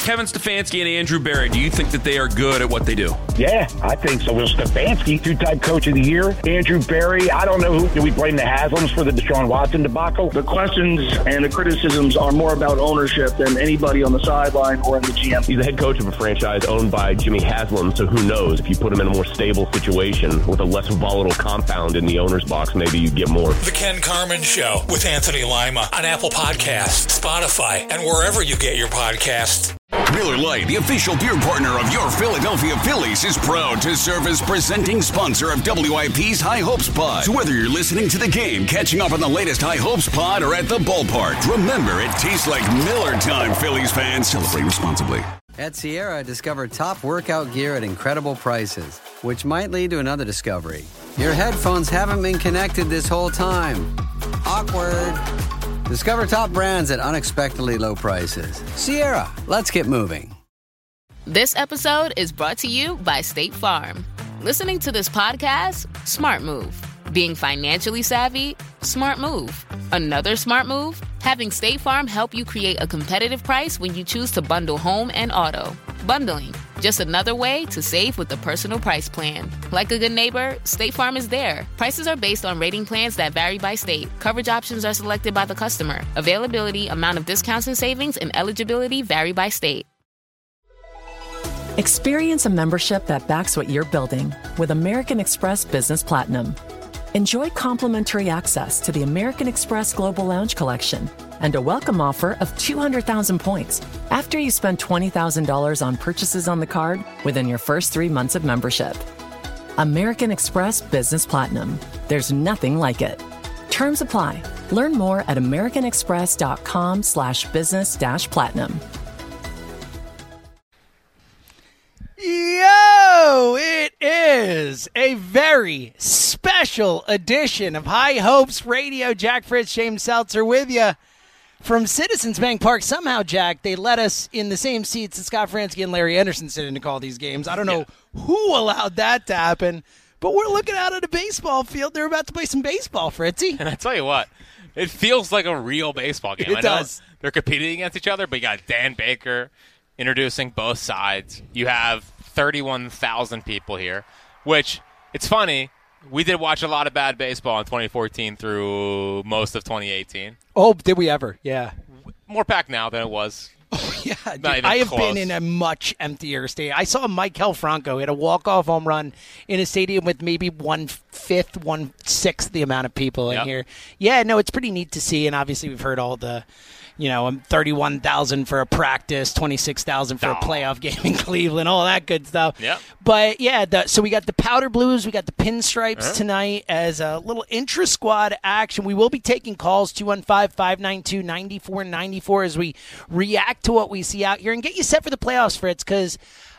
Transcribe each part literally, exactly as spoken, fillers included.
Kevin Stefanski and Andrew Berry, do you think that they are good at what they do? Yeah, I think so. Well, Stefanski, two-time coach of the year. Andrew Berry, I don't know who. Do we blame the Haslams for the Deshaun Watson debacle? The questions and the criticisms are more about ownership than anybody on the sideline or in the G M. He's the head coach of a franchise owned by Jimmy Haslam, so who knows? If you put him in a more stable situation with a less volatile compound in the owner's box, maybe you get more. The Ken Carman Show with Anthony Lima on Apple Podcasts, Spotify, and wherever you get your podcasts. Miller Lite, the official beer partner of your Philadelphia Phillies, is proud to serve as presenting sponsor of W I P's High Hopes Pod. So whether you're listening to the game, catching up on the latest High Hopes Pod, or at the ballpark, remember it tastes like Miller time, Phillies fans. Celebrate responsibly. At Sierra, discover top workout gear at incredible prices, which might lead to another discovery. Your headphones haven't been connected this whole time. Awkward. Discover top brands at unexpectedly low prices. Sierra, let's get moving. This episode is brought to you by State Farm. Listening to this podcast? Smart move. Being financially savvy? Smart move. Another smart move? Having State Farm help you create a competitive price when you choose to bundle home and auto. Bundling, just another way to save with the personal price plan. Like a good neighbor, State Farm is there. Prices are based on rating plans that vary by state. Coverage options are selected by the customer. Availability, amount of discounts and savings, and eligibility vary by state. Experience a membership that backs what you're building with American Express Business Platinum. Enjoy complimentary access to the American Express Global Lounge Collection and a welcome offer of two hundred thousand points after you spend twenty thousand dollars on purchases on the card within your first three months of membership. American Express Business Platinum. There's nothing like it. Terms apply. Learn more at americanexpress.com slash business dash platinum. Yo, it is a very special edition of High Hopes Radio. Jack Fritz, James Seltzer with you from Citizens Bank Park. Somehow, Jack, they let us in the same seats that Scott Fransky and Larry Anderson sit in to call these games. I don't know yeah. who allowed that to happen, but we're looking out at a baseball field. They're about to play some baseball, Fritzy. And I tell you what, it feels like a real baseball game. It I does. Know they're competing against each other, but you got Dan Baker introducing both sides. You have thirty-one thousand people here, which, it's funny, we did watch a lot of bad baseball in twenty fourteen through most of twenty eighteen. Oh, did we ever? Yeah. More packed now than it was. Oh, yeah. Dude, I have close. been in a much emptier stadium. I saw Maikel Franco hit a walk-off home run in a stadium with maybe one-fifth, one-sixth the amount of people in yep. here. Yeah, no, it's pretty neat to see, and obviously we've heard all the, you know, thirty-one thousand for a practice, twenty-six thousand for oh. a playoff game in Cleveland, all that good stuff. Yep. But, yeah, the, so we got the Powder Blues, we got the Pinstripes uh-huh. tonight as a little intra-squad action. We will be taking calls, two one five, five nine two, nine four nine four, as we react to what we see out here and get you set for the playoffs, Fritz, because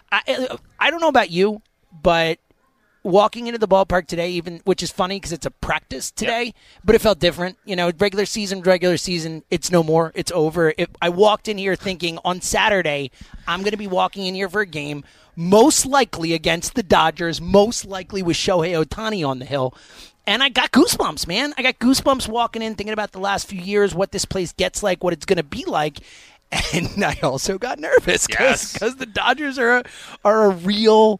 I, I don't know about you, but walking into the ballpark today, even which is funny because it's a practice today, yep. but it felt different. You know, regular season, regular season, it's no more. It's over. It, I walked in here thinking on Saturday, I'm going to be walking in here for a game, most likely against the Dodgers, most likely with Shohei Ohtani on the hill. And I got goosebumps, man. I got goosebumps walking in, thinking about the last few years, what this place gets like, what it's going to be like. And I also got nervous because yes. the Dodgers are a, are a real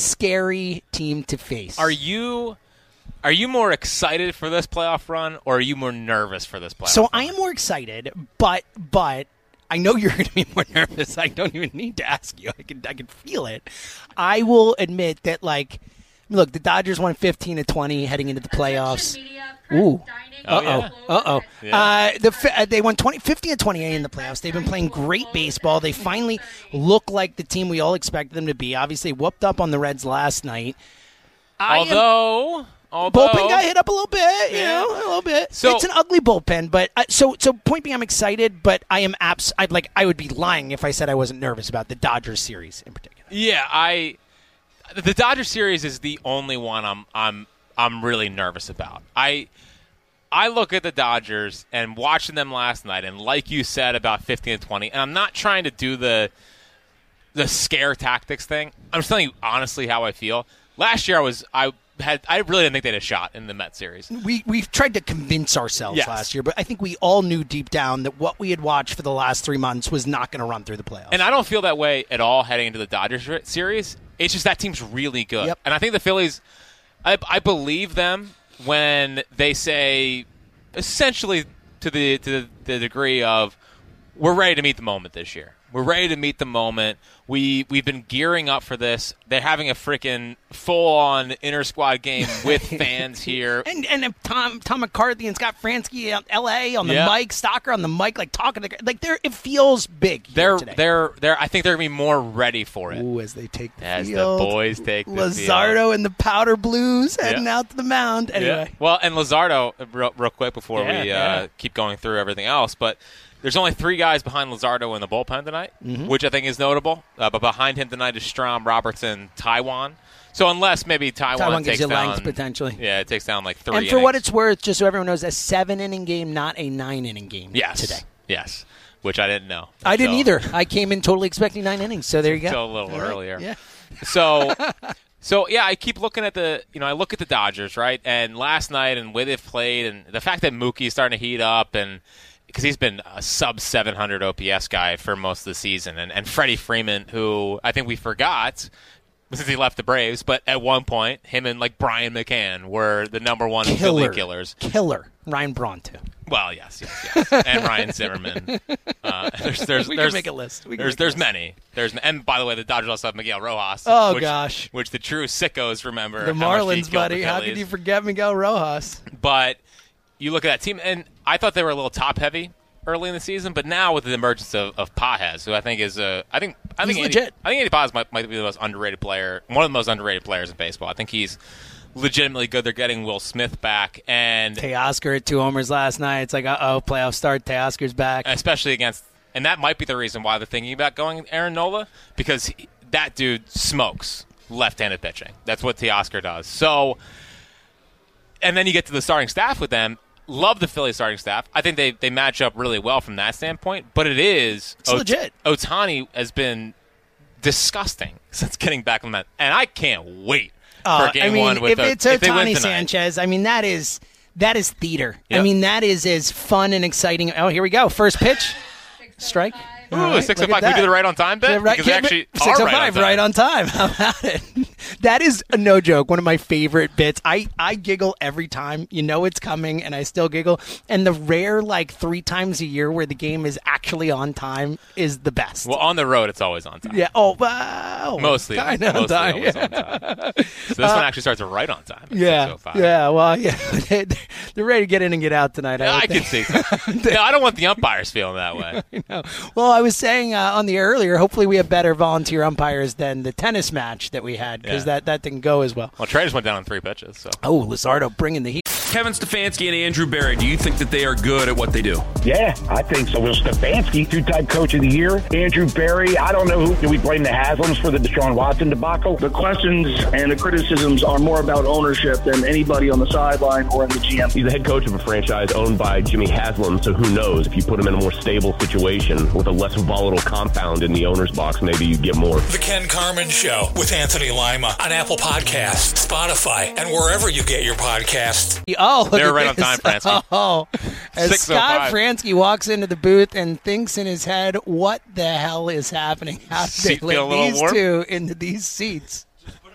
scary team to face. Are you are you more excited for this playoff run, or are you more nervous for this playoff so run? I am more excited, but but I know you're going to be more nervous. I don't even need to ask you. I can I can feel it. I will admit that, like, look, the Dodgers won fifteen to twenty heading into the playoffs. Ooh. Oh, Uh-oh. yeah. Uh-oh. Yeah. Uh, the, uh, they won twenty, fifteen to twenty-eight in the playoffs. They've been playing great baseball. They finally look like the team we all expected them to be. Obviously, whooped up on the Reds last night. I although, am, although... bullpen got hit up a little bit, you Yeah. know, a little bit. So, it's an ugly bullpen, but uh, so so point being, I'm excited, but I am abs- I'd like I would be lying if I said I wasn't nervous about the Dodgers series in particular. Yeah, I the Dodgers series is the only one I'm I'm I'm really nervous about. I I look at the Dodgers and watching them last night, and like you said about fifteen to twenty, and I'm not trying to do the the scare tactics thing. I'm just telling you honestly how I feel. Last year I was I had I really didn't think they had a shot in the Mets series. We we've tried to convince ourselves yes. last year, but I think we all knew deep down that what we had watched for the last three months was not going to run through the playoffs. And I don't feel that way at all heading into the Dodgers series. It's just that team's really good, yep. and I think the Phillies. I, I believe them when they say, essentially, to the to the, the degree of, we're ready to meet the moment this year. We're ready to meet the moment. We, we've been gearing up for this. They're having a freaking full-on inter-squad game with fans here. And and Tom Tom McCarthy and Scott Fransky out L A on the yeah. mic, Stocker on the mic, like talking to like they're it feels big. Here they're today. they're they're. I think they're gonna be more ready for it. Ooh, as they take the as field. the boys take the Luzardo field. and the Powder Blues heading yeah. out to the mound. Anyway, yeah. Well, and Luzardo, real, real quick before yeah, we uh, yeah. keep going through everything else, but. There's only three guys behind Luzardo in the bullpen tonight, mm-hmm. which I think is notable. Uh, but behind him tonight is Strahm, Robertson, Taiwan. So unless maybe Taiwan, Taiwan takes gives you down, length potentially. Yeah, it takes down like three. And for innings. what it's worth, just so everyone knows, a seven-inning game, not a nine-inning game. Yes, today. Yes, which I didn't know. I didn't so, either. I came in totally expecting nine innings. So there you go. So a little All earlier. Right. Yeah. So. So, yeah, I keep looking at the, you know, I look at the Dodgers, right? And last night and way they've played and the fact that Mookie's starting to heat up and because he's been a sub seven hundred O P S guy for most of the season. And, and Freddie Freeman, who I think we forgot since he left the Braves, but at one point, him and, like, Brian McCann were the number one Killer. Philly killers. Killer. Ryan Braun, too. Well, yes, yes, yes. And Ryan Zimmerman. Uh, there's, there's, we there's, can make a list. We can there's make there's a list. many. There's And, by the way, the Dodgers also have Miguel Rojas. Oh, which, gosh. Which the true sickos remember. The how much he Marlins, killed buddy. the How Phillies. could you forget Miguel Rojas? But you look at that team, and I thought they were a little top-heavy early in the season, but now with the emergence of, of Pages, who I think is a, I think I he's think Andy, legit. I think Andy Pages might, might be the most underrated player, one of the most underrated players in baseball. I think he's legitimately good. They're getting Will Smith back, and Teoscar had two homers last night. It's like, uh oh, playoff start. Teoscar's back, especially against, and that might be the reason why they're thinking about going Aaron Nola because he, that dude smokes left-handed pitching. That's what Teoscar does. So, and then you get to the starting staff with them. Love the Philly starting staff. I think they, they match up really well from that standpoint. But it is it's Ot- legit. Ohtani has been disgusting since getting back on that, and I can't wait uh, for game I mean, one. With if a, it's if they win Ohtani tonight. Sanchez, I mean that is that is theater. Yep. I mean that is as fun and exciting. Oh, here we go. First pitch, strike. Ooh, right, six oh five. Can we do the right on time bet? Right, because they actually six oh are five, right on time. right on time. How about it? That is a no joke. One of my favorite bits. I, I giggle every time. You know it's coming, and I still giggle. And the rare, like, three times a year where the game is actually on time is the best. Well, on the road, it's always on time. Yeah. Oh, wow. Mostly, kind of on mostly time. always Yeah. on time. So this uh, one actually starts right on time. Yeah. Yeah. Well, yeah. They're ready to get in and get out tonight. Yeah, I, I can see. So. No, I don't want the umpires feeling that way. I know. Well, I was saying uh, on the air earlier, hopefully we have better volunteer umpires than the tennis match that we had because Yeah. that, that didn't go as well. Well, Trey just went down on three pitches. So. Oh, Luzardo bringing the heat. Kevin Stefanski and Andrew Barry, do you think that they are good at what they do? Yeah, I think so. Will Stefanski, two-time coach of the year. Andrew Barry, I don't know who. Do we blame the Haslams for the Deshaun Watson debacle? The questions and the criticisms are more about ownership than anybody on the sideline or in the G M. He's the head coach of a franchise owned by Jimmy Haslam, so who knows? If you put him in a more stable situation with a less volatile compound in the owner's box, maybe you get more. The Ken Carman Show with Anthony Lima on Apple Podcasts, Spotify, and wherever you get your podcasts. Oh, look They're at right on this. time, Fransky. Oh, as six oh Scott five. Fransky walks into the booth and thinks in his head, what the hell is happening? How did they Seat feel a let little these warm? two into these seats?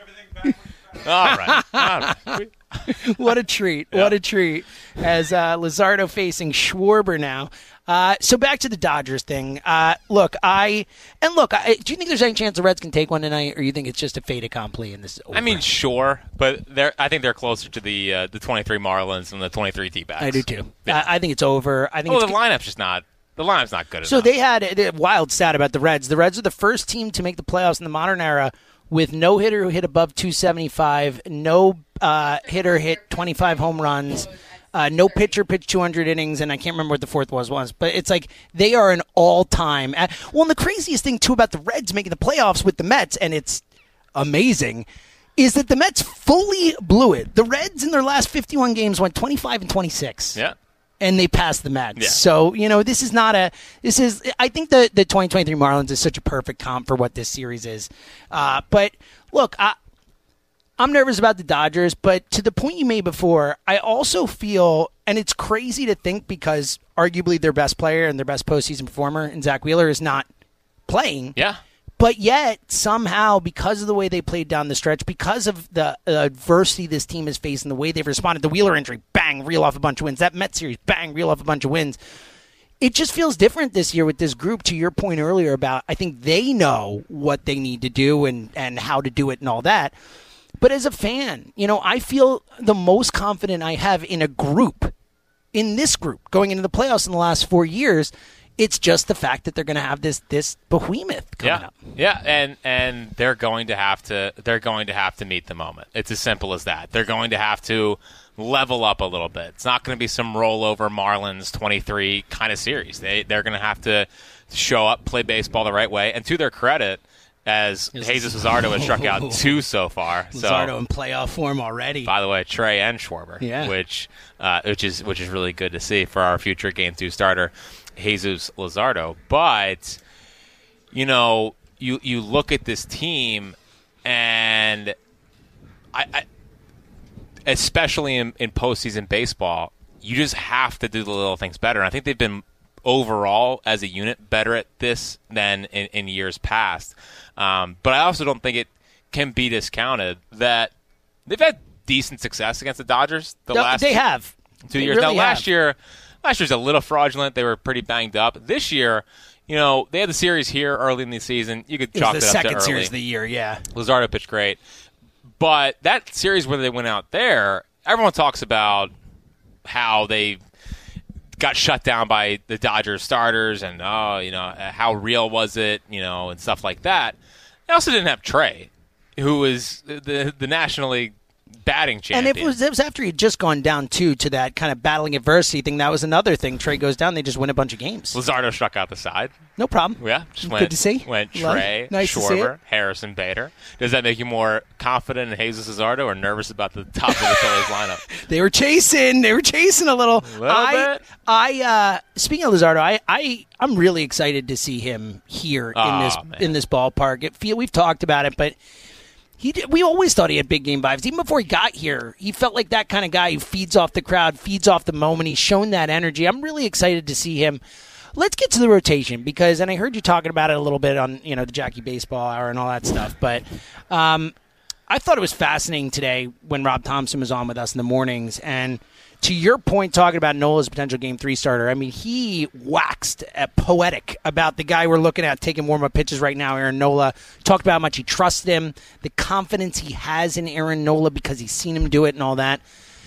All right. All right. What a treat. Yeah. What a treat. As uh, Luzardo facing Schwarber now. Uh, so back to the Dodgers thing. Uh, look, I and look. I, do you think there's any chance the Reds can take one tonight, or you think it's just a fait accompli and this is over? I mean, sure, but they're. I think they're closer to the uh, the twenty-three Marlins and the twenty-three D-backs. I do too. Yeah. I, I think it's over. I think. Well, it's, the lineup's just not. The lineup's not good So enough. they had a wild stat about the Reds. The Reds are the first team to make the playoffs in the modern era with no hitter who hit above two seventy-five, no uh, hitter hit twenty-five home runs, uh, no pitcher pitched two hundred innings, and I can't remember what the fourth was once. But it's like they are an all-time. Well, and the craziest thing, too, about the Reds making the playoffs with the Mets, and it's amazing, is that the Mets fully blew it. The Reds in their last fifty-one games went twenty-five and twenty-six. Yeah. And they passed the Mets. Yeah. So, you know, this is not a – this is – I think the, the twenty twenty-three Marlins is such a perfect comp for what this series is. Uh, but, look, I, I'm nervous about the Dodgers, but to the point you made before, I also feel, and it's crazy to think because arguably their best player and their best postseason performer, and Zach Wheeler, is not playing. Yeah. But yet, somehow, because of the way they played down the stretch, because of the uh, adversity this team has faced and the way they've responded, the Wheeler injury, bang, reel off a bunch of wins. That Mets series, bang, reel off a bunch of wins. It just feels different this year with this group, to your point earlier about I think they know what they need to do and, and how to do it and all that. But as a fan, you know, I feel the most confident I have in a group, in this group, going into the playoffs in the last four years. It's just the fact that they're going to have this this behemoth coming yeah. up. Yeah, and and they're going to have to they're going to have to meet the moment. It's as simple as that. They're going to have to level up a little bit. It's not going to be some rollover Marlins twenty-three kind of series. They they're going to have to show up, play baseball the right way, and to their credit, as Jesus Luzardo has struck out two so far. Luzardo so, in playoff form already. By the way, Trey and Schwarber, yeah. which uh, which is which is really good to see for our future Game Two starter, Jesus Luzardo. But you know, you you look at this team, and I, I especially in, in postseason baseball, you just have to do the little things better. And I think they've been overall as a unit better at this than in, in years past. Um, but I also don't think it can be discounted that they've had decent success against the Dodgers the no, last they have two they years. Really now last have. year, last year's a little fraudulent. They were pretty banged up. This year, you know, they had the series here early in the season. You could it chalk was it the up to second early. series of the year. Yeah, Luzardo pitched great, but that series where they went out there, everyone talks about how they got shut down by the Dodgers starters, and oh, you know, how real was it, you know, and stuff like that. They also didn't have Trey, who was the the National League batting champion. And it was it was after he had just gone down too to that kind of battling adversity thing. That was another thing. Trey goes down, they just win a bunch of games. Luzardo struck out the side. No problem. Yeah, just Good went, to see. Went Love. Trey, Nice to see Schwarber, it. Harrison Bader. Does that make you more confident in Jesus Luzardo or nervous about the top of the Phillies lineup? They were chasing. They were chasing a little. A little I, bit. I uh, speaking of Luzardo, I, I, I'm really excited to see him here Oh, in this man. in this ballpark. It feel we've talked about it, but he did, we always thought he had big game vibes. Even before he got here, he felt like that kind of guy who feeds off the crowd, feeds off the moment. He's shown that energy. I'm really excited to see him. Let's get to the rotation because, and I heard you talking about it a little bit on, you know, the Jackie Baseball Hour and all that stuff, but um, I thought it was fascinating today when Rob Thompson was on with us in the mornings, and to your point, talking about Nola's potential Game Three starter, I mean, he waxed uh, poetic about the guy we're looking at taking warm-up pitches right now, Aaron Nola. Talked about how much he trusts him, the confidence he has in Aaron Nola because he's seen him do it and all that.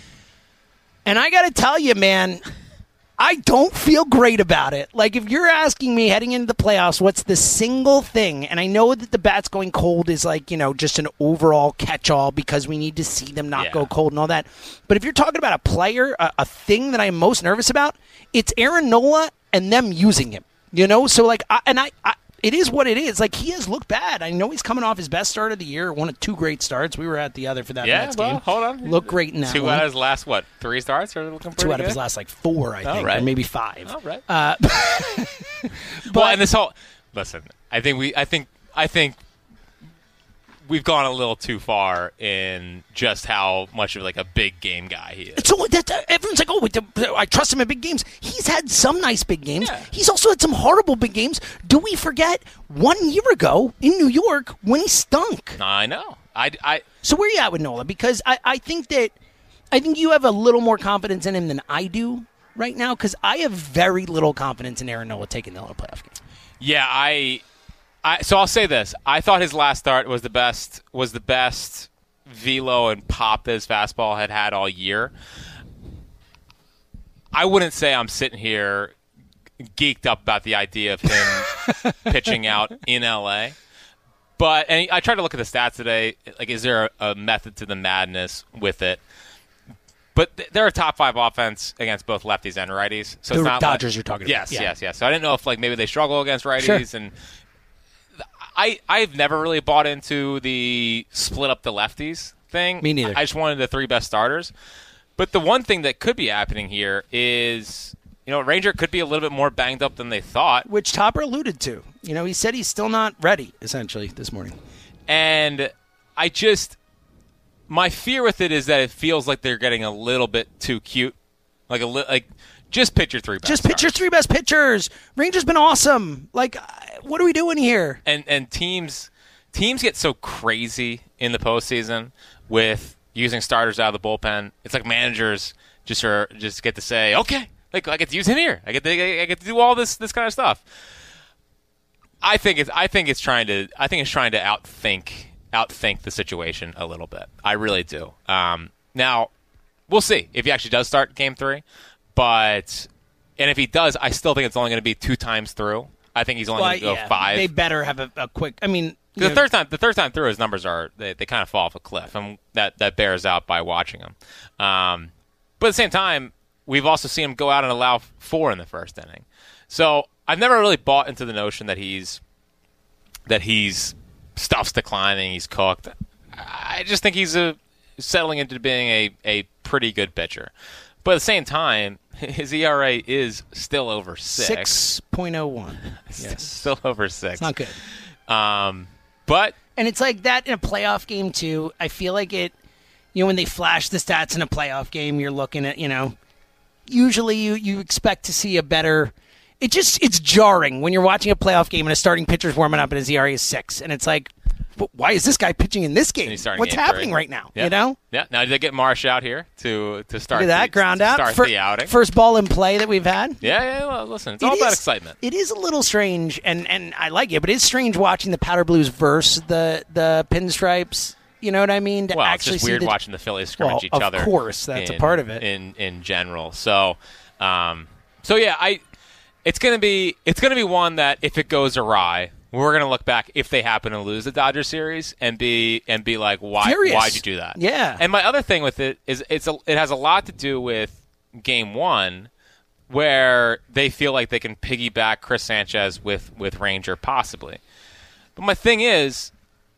And I got to tell you, man, I don't feel great about it. Like, if you're asking me heading into the playoffs, what's the single thing, and I know that the bats going cold is like, you know, just an overall catch-all because we need to see them not Yeah. go cold and all that. But if you're talking about a player, a, a thing that I'm most nervous about, it's Aaron Nola and them using him. You know? So, like, I, and I, I, it is what it is. Like, he has looked bad. I know he's coming off his best start of the year, one of two great starts. We were at the other for that Yeah, Mets well, game. hold on. Looked great in that Two one. out of his last, what, three starts? Are looking Two pretty out of his good? last, like, four, I All think, right. or maybe five. All right. Uh, well, and this whole listen, I think we, I think, I think we've gone a little too far in just how much of like a big game guy he is. So that uh, everyone's like, oh, wait, the, I trust him in big games. He's had some nice big games. Yeah. He's also had some horrible big games. Do we forget one year ago in New York when he stunk? I know. I, I So where are you at with Nola? Because I, I think that I think you have a little more confidence in him than I do right now. Because I have very little confidence in Aaron Nola taking the playoff game. yeah, I, I. So I'll say this: I thought his last start was the best. Was the best velo and pop that his fastball had had all year. I wouldn't say I'm sitting here geeked up about the idea of him pitching out in L A. But and I tried to look at the stats today. Like, is there a, a method to the madness with it? But th- they're a top five offense against both lefties and righties. So The it's not Dodgers like, you're talking yes, about. Yeah. yes, yes. So I didn't know if like maybe they struggle against righties, Sure. and I I've never really bought into the split up the lefties thing. Me neither. I just wanted the three best starters. But the one thing that could be happening here is, you know, Ranger could be a little bit more banged up than they thought. Which Topper alluded to. You know, he said he's still not ready, essentially, this morning. And I just, my fear with it is that it feels like they're getting a little bit too cute. Like a li- like just pitch your three best. Just pitch your three best pitchers. Rangers been awesome. Like, what are we doing here? And and teams teams get so crazy in the postseason with using starters out of the bullpen. It's like managers just are just get to say, okay, like I get to use him here. I get to I get to do all this this kind of stuff. I think it's I think it's trying to I think it's trying to outthink outthink the situation a little bit. I really do. Um, now we'll see if he actually does start game three, but and if he does, I still think it's only going to be two times through. I think he's only well, going to go yeah, five. They better have a, a quick. I mean, the know, third time, the third time through, his numbers are they, they kind of fall off a cliff, and that that bears out by watching him. Um, but at the same time, we've also seen him go out and allow four in the first inning. So I've never really bought into the notion that he's that he's stuff's declining, he's cooked. I just think he's a, settling into being a, a pretty good pitcher. But at the same time, his E R A is still over six. six point oh one. Yes. Still over six. It's not good. Um, but and it's like that in a playoff game, too. I feel like it, you know, when they flash the stats in a playoff game, you're looking at, you know, usually you, you expect to see a better. It just, it's jarring when you're watching a playoff game and a starting pitcher's warming up and his E R A is six. And it's like, why is this guy pitching in this game? What's game happening three. right now? Yeah. You know? Yeah. Now, did they get Marsh out here to, to start Look at that, the, ground to out. start Fir- the outing? First ball in play that we've had. Yeah, yeah. Well, listen, it's It all about is- excitement. It is a little strange, and, and I like it, but it's strange watching the Powder Blues versus the, the Pinstripes. You know what I mean? To Well, actually it's just see weird the, watching the Phillies scrimmage well, each of other. Of course, that's in, a part of it. in in general. So, um, so yeah, I it's gonna be it's gonna be one that if it goes awry, we're gonna look back if they happen to lose the Dodgers series and be and be like, why Furious. why'd you do that? Yeah. And my other thing with it is it's a, it has a lot to do with game one, where they feel like they can piggyback Chris Sanchez with with Ranger possibly. But my thing is,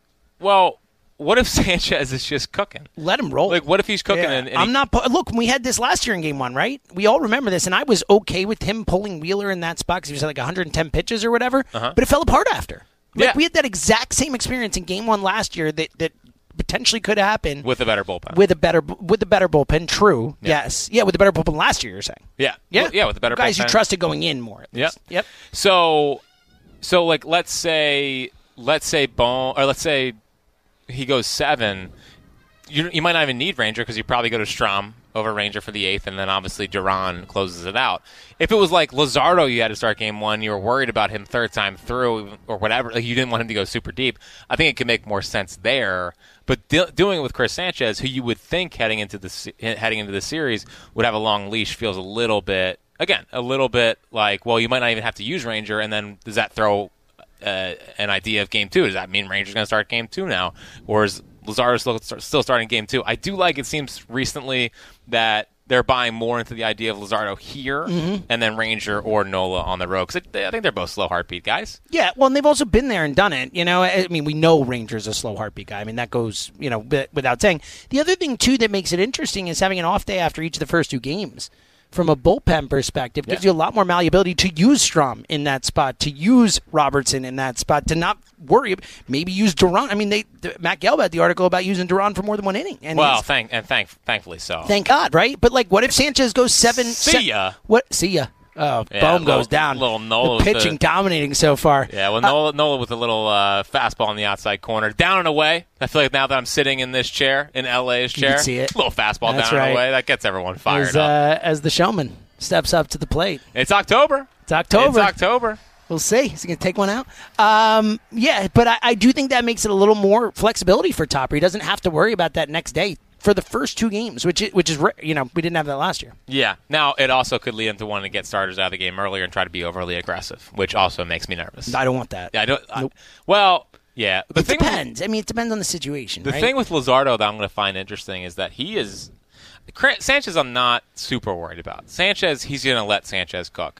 well, what if Sanchez is just cooking? Let him roll. Like, what if he's cooking? Yeah. And, and I'm he, not. pu- Look, we had this last year in Game One, right? We all remember this, and I was okay with him pulling Wheeler in that spot because he was at like one hundred ten pitches or whatever. Uh-huh. But it fell apart after. Like, Yeah. we had that exact same experience in Game One last year that that potentially could happen with a better bullpen. with a better with a better bullpen. True. Yeah. Yes. Yeah. With a better bullpen last year, you're saying. yeah, Yeah. Well, yeah, with a better guys bullpen. you trusted going in more. At Yep. least. Yep. So, so like, let's say, let's say Bone, or let's say he goes seven. You you might not even need Ranger because you probably go to Strom over Ranger for the eighth, and then obviously Duran closes it out. If it was like Luzardo, you had to start game one, you were worried about him third time through or whatever, like you didn't want him to go super deep. I think it could make more sense there. But de- doing it with Chris Sanchez, who you would think heading into the se- heading into the series would have a long leash, feels a little bit again a little bit like, well, you might not even have to use Ranger, and then does that throw uh, an idea of game two? Does that mean Ranger's going to start game two now, or is Luzardo still, still starting game two? I do like it seems recently that they're buying more into the idea of Luzardo here Mhm. and then Ranger or Nola on the road. Because I think they're both slow heartbeat guys. Yeah, well, and they've also been there and done it. You know, I mean, we know Ranger's a slow heartbeat guy. I mean, that goes, you know, without saying. The other thing, too, that makes it interesting is having an off day after each of the first two games. From a bullpen perspective, gives Yeah. you a lot more malleability to use Strom in that spot, to use Robertson in that spot, to not worry. Maybe use Duran. I mean, they the, Matt Gelb had the article about using Duran for more than one inning. And well, he's- thank and thank thankfully so. thank God, right? But like, what if Sanchez goes seven? See se- ya. What? See ya. Oh, Yeah, Bohm little- goes down. little Nola The with pitching the- dominating so far. Yeah, well, Uh, Nola, Nola with a little uh, fastball on the outside corner, down and away. I feel like now that I'm sitting in this chair, in L A's You chair, can see it. a little fastball That's down right. and away, that gets everyone fired as, up. uh, as the showman steps up to the plate. It's October. It's October. It's October. We'll see. Is he going to take one out? Um, yeah, but I, I do think that makes it a little more flexibility for Topper. He doesn't have to worry about that next day for the first two games, which is, which is rare. You know, we didn't have that last year. Yeah. Now, it also could lead him to wanting to get starters out of the game earlier and try to be overly aggressive, which also makes me nervous. I don't want that. Yeah, I don't. I- Nope. well, yeah. The It thing depends. I mean, it depends on the situation. The right? thing with Luzardo that I'm going to find interesting is that he is Sanchez. I'm not super worried about Sanchez. He's going to let Sanchez cook,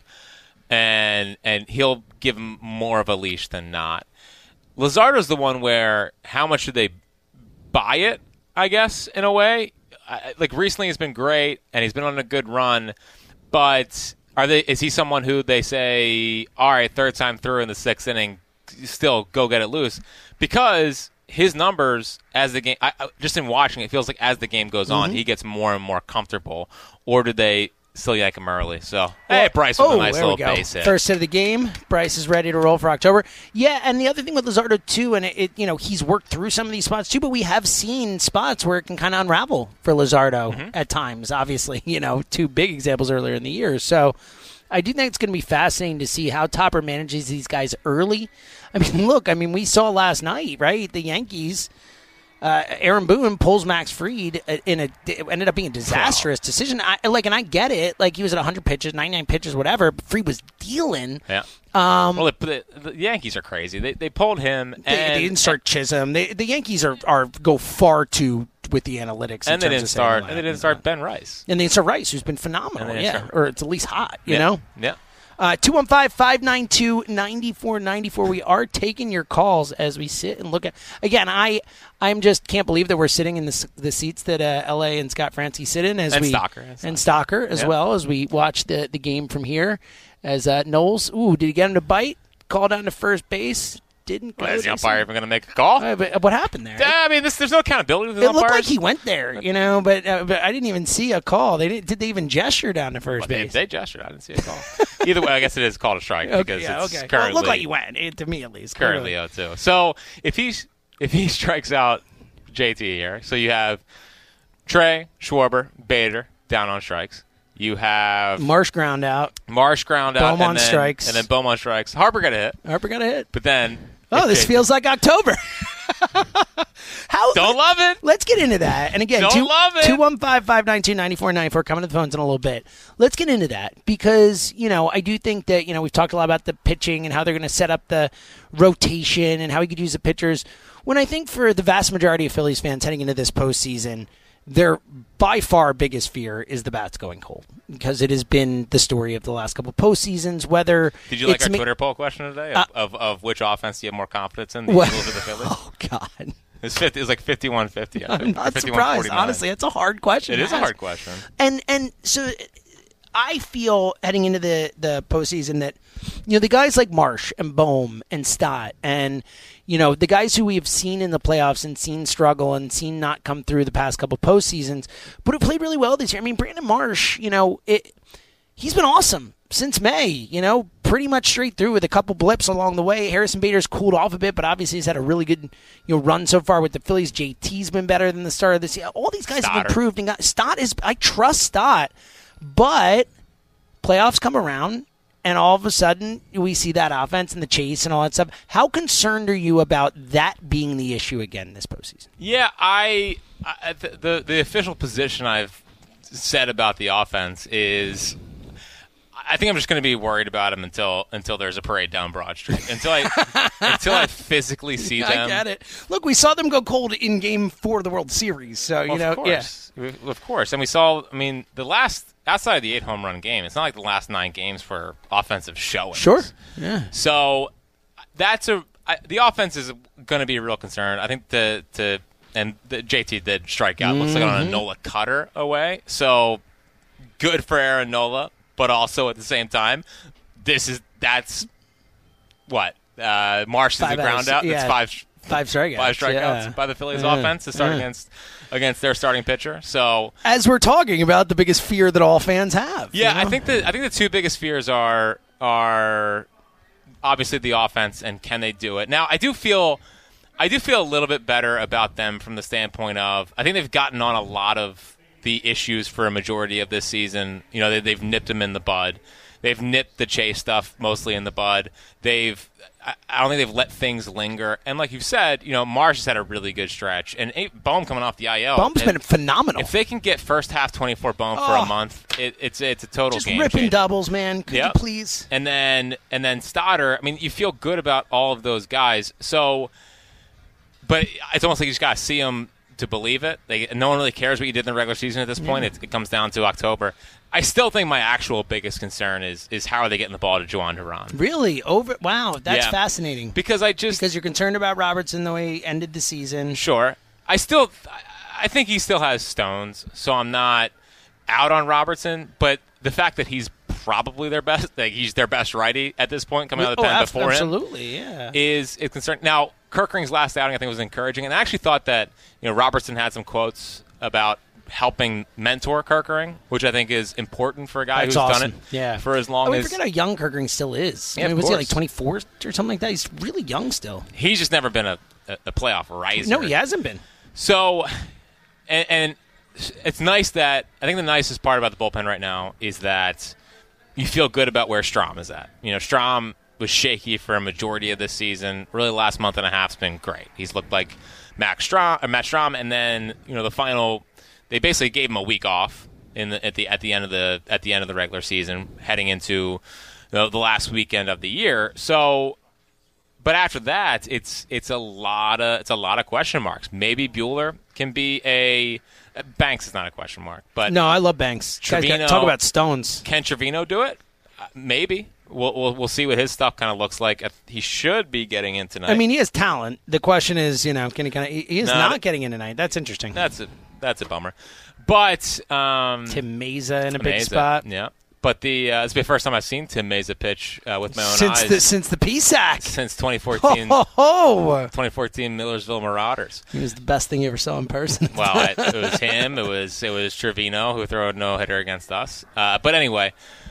and and he'll give him more of a leash than not. Luzardo's the one where how much should they buy it? I guess in a way, I, like recently he's been great and he's been on a good run, but are they? Is he someone who they say, all right, third time through in the sixth inning, still go get it loose? Because his numbers as the game, I, I, just in watching, it feels like as the game goes on, Mm-hmm. he gets more and more comfortable. Or do they still yank him early? So, hey, Bryce with oh, a nice there we little go. base hit. First hit of the game. Bryce is ready to roll for October. Yeah, and the other thing with Luzardo too, and it, it you know he's worked through some of these spots too, but we have seen spots where it can kind of unravel for Luzardo Mm-hmm. at times. Obviously, you know, two big examples earlier in the year. So I do think it's going to be fascinating to see how Topper manages these guys early. I mean, look, I mean, we saw last night, right? The Yankees. Uh, Aaron Boone pulls Max Fried in a it ended up being a disastrous decision. I, like, and I get it. Like, he was at one hundred pitches, ninety-nine pitches, whatever. But Fried was dealing. Yeah. Um, well, the, the, the Yankees are crazy. They they pulled him, and they, they didn't start Chisholm. They, the Yankees are, are go far too with the analytics. and in they terms didn't of start. saying And they that. didn't start Ben Rice. And they start Rice, who's been phenomenal. And they Yeah, start- or it's at least hot. You yeah. know. Yeah. Uh, two one five, five nine two, nine four nine four. We are taking your calls as we sit and look at. Again, I I'm just can't believe that we're sitting in the, s- the seats that uh, L A and Scott Francie sit in as And we Stalker, and and Stalker as Yeah. well as we watch the, the game from here. As uh, Knowles, ooh, did he get him to bite? Call down to first base. Didn't go. Well, is the They umpire said- even going to make a call? Uh, but what happened there? Yeah, I mean, this, there's no accountability with the It looked umpires. like he went there, you know, but uh, but I didn't even see a call. They didn't, did they even gesture down to first Well, they, base? they gestured. I didn't see a call. Either way, I guess it is called a strike Okay, because yeah, it's okay. Well, currently it looked like he went, it, to me at least. currently Clearly. oh two. So if he's if he strikes out J T here, so you have Trey, Schwarber, Bader down on strikes. You have Marsh ground out. Marsh ground out, Beaumont and then, strikes. and then Beaumont strikes. Harper got a hit, Harper got a hit. but then Oh, if this J- feels like October. How? Don't love it. Let's get into that. And again, Don't two, love it. two one five, five nine two, nine four nine four, coming to the phones in a little bit. Let's get into that because, you know, I do think that, you know, we've talked a lot about the pitching and how they're going to set up the rotation and how he could use the pitchers. When I think for the vast majority of Phillies fans heading into this postseason, their by far biggest fear is the bats going cold because it has been the story of the last couple postseasons. Whether Did you like it's our ma- Twitter poll question today of, Uh, of, of which offense do you have more confidence in, the Well- Eagles or the Phillies? Oh, God. It was, fifty, it was like fifty-one fifty. I I'm think, or not fifty-one surprised. forty-nine. Honestly, it's a hard question. It to is a ask. hard question. And and so I feel heading into the the postseason that you know the guys like Marsh and Bohm and Stott and you know the guys who we have seen in the playoffs and seen struggle and seen not come through the past couple postseasons, but have played really well this year. I mean, Brandon Marsh, you know, it he's been awesome since May. You know, pretty much straight through with a couple blips along the way. Harrison Bader's cooled off a bit, but obviously he's had a really good you know run so far with the Phillies. J T's been better than the start of this year. All these guys have Stoddard. improved and got Stott is I trust Stott. But playoffs come around, and all of a sudden we see that offense and the chase and all that stuff. How concerned are you about that being the issue again this postseason? Yeah, I, I the, the the official position I've said about the offense is I think I'm just going to be worried about them until until there's a parade down Broad Street. Until I until I physically see them. I get it. Look, we saw them go cold in Game Four of the World Series, so you Well, know, of course, yeah. of course. And we saw. I mean, the last outside of the eight home run game, it's not like the last nine games for offensive showings. Sure. Yeah. So that's a I, the offense is going to be a real concern. I think the to and the J T did strike out. Looks like on a Nola cutter away. So good for Aaron Nola, but also at the same time, this is that's what uh, Marsh is Five a ground outs, out. yeah. That's five Five strikeouts. five strikeouts yeah. by the Phillies Yeah. offense to start Yeah. against against their starting pitcher. So As we're talking about the biggest fear that all fans have. yeah, you know? I think the I think the two biggest fears are are obviously the offense and can they do it. Now I do feel I do feel a little bit better about them from the standpoint of I think they've gotten on a lot of the issues for a majority of this season. You know, they, they've nipped them in the bud. They've nipped the chase stuff mostly in the bud. They've I, I don't think they've let things linger. And like you've said, you know, Marsh has had a really good stretch. And eight, Bohm coming off the I L. Bohm's and been phenomenal. If they can get first half twenty-four Bohm for Oh. a month, it, it's it's a total Just game ripping changer. doubles, man. Could Yep. you please? And then and then Stoddard. I mean, you feel good about all of those guys. So, but it's almost like you just got to see them to believe it. They, no one really cares what you did in the regular season at this point. It, it comes down to October. I still think my actual biggest concern is is how are they getting the ball to Juan Duran? Really? Over? Wow, that's Yeah. fascinating. Because I just Because you're concerned about Robertson the way he ended the season. Sure. I still, I think he still has stones, so I'm not out on Robertson. But the fact that he's probably their best, like he's their best righty at this point, coming out of the Oh, pen ab- before him, absolutely, yeah. is is concerned. Now, Kerkering's last outing, I think, was encouraging. And I actually thought that, you know, Robertson had some quotes about helping mentor Kerkering, which I think is important for a guy That's who's awesome. done it yeah. for as long oh, as... I forget how young Kerkering still is. Yeah, I mean, of was he course. like twenty-four or something like that? He's really young still. He's just never been a, a, a playoff riser. No, he hasn't been. So, and, and it's nice that... I think the nicest part about the bullpen right now is that you feel good about where Strahm is at. You know, Strahm was shaky for a majority of this season. Really, the last month and a half's been great. He's looked like Max Strahm, or Matt Strahm, and then, you know, the final... They basically gave him a week off in the, at the at the end of the at the end of the regular season, heading into the, the last weekend of the year. So, but after that, it's it's a lot of it's a lot of question marks. Maybe Buehler can be a Banks is not a question mark, but no, I love Banks. Trevino, Guys, talk about stones. Can Trevino do it? Uh, maybe. We'll, we'll we'll see what his stuff kind of looks like. He should be getting in tonight. I mean, he has talent. The question is, you know, can he kind of? He is No, not that- getting in tonight. That's interesting. That's a that's a bummer. But um, Tim Meza in a Tim big Meza, spot. Yeah, but the uh, it's the first time I've seen Tim Meza pitch uh, with my own Since eyes the since the P S A C. since twenty fourteen. Ho, ho, ho. twenty fourteen Millersville Marauders. He was the best thing you ever saw in person. Well, it, it was him. It was it was Trevino who threw a no hitter against us. Uh, but anyway,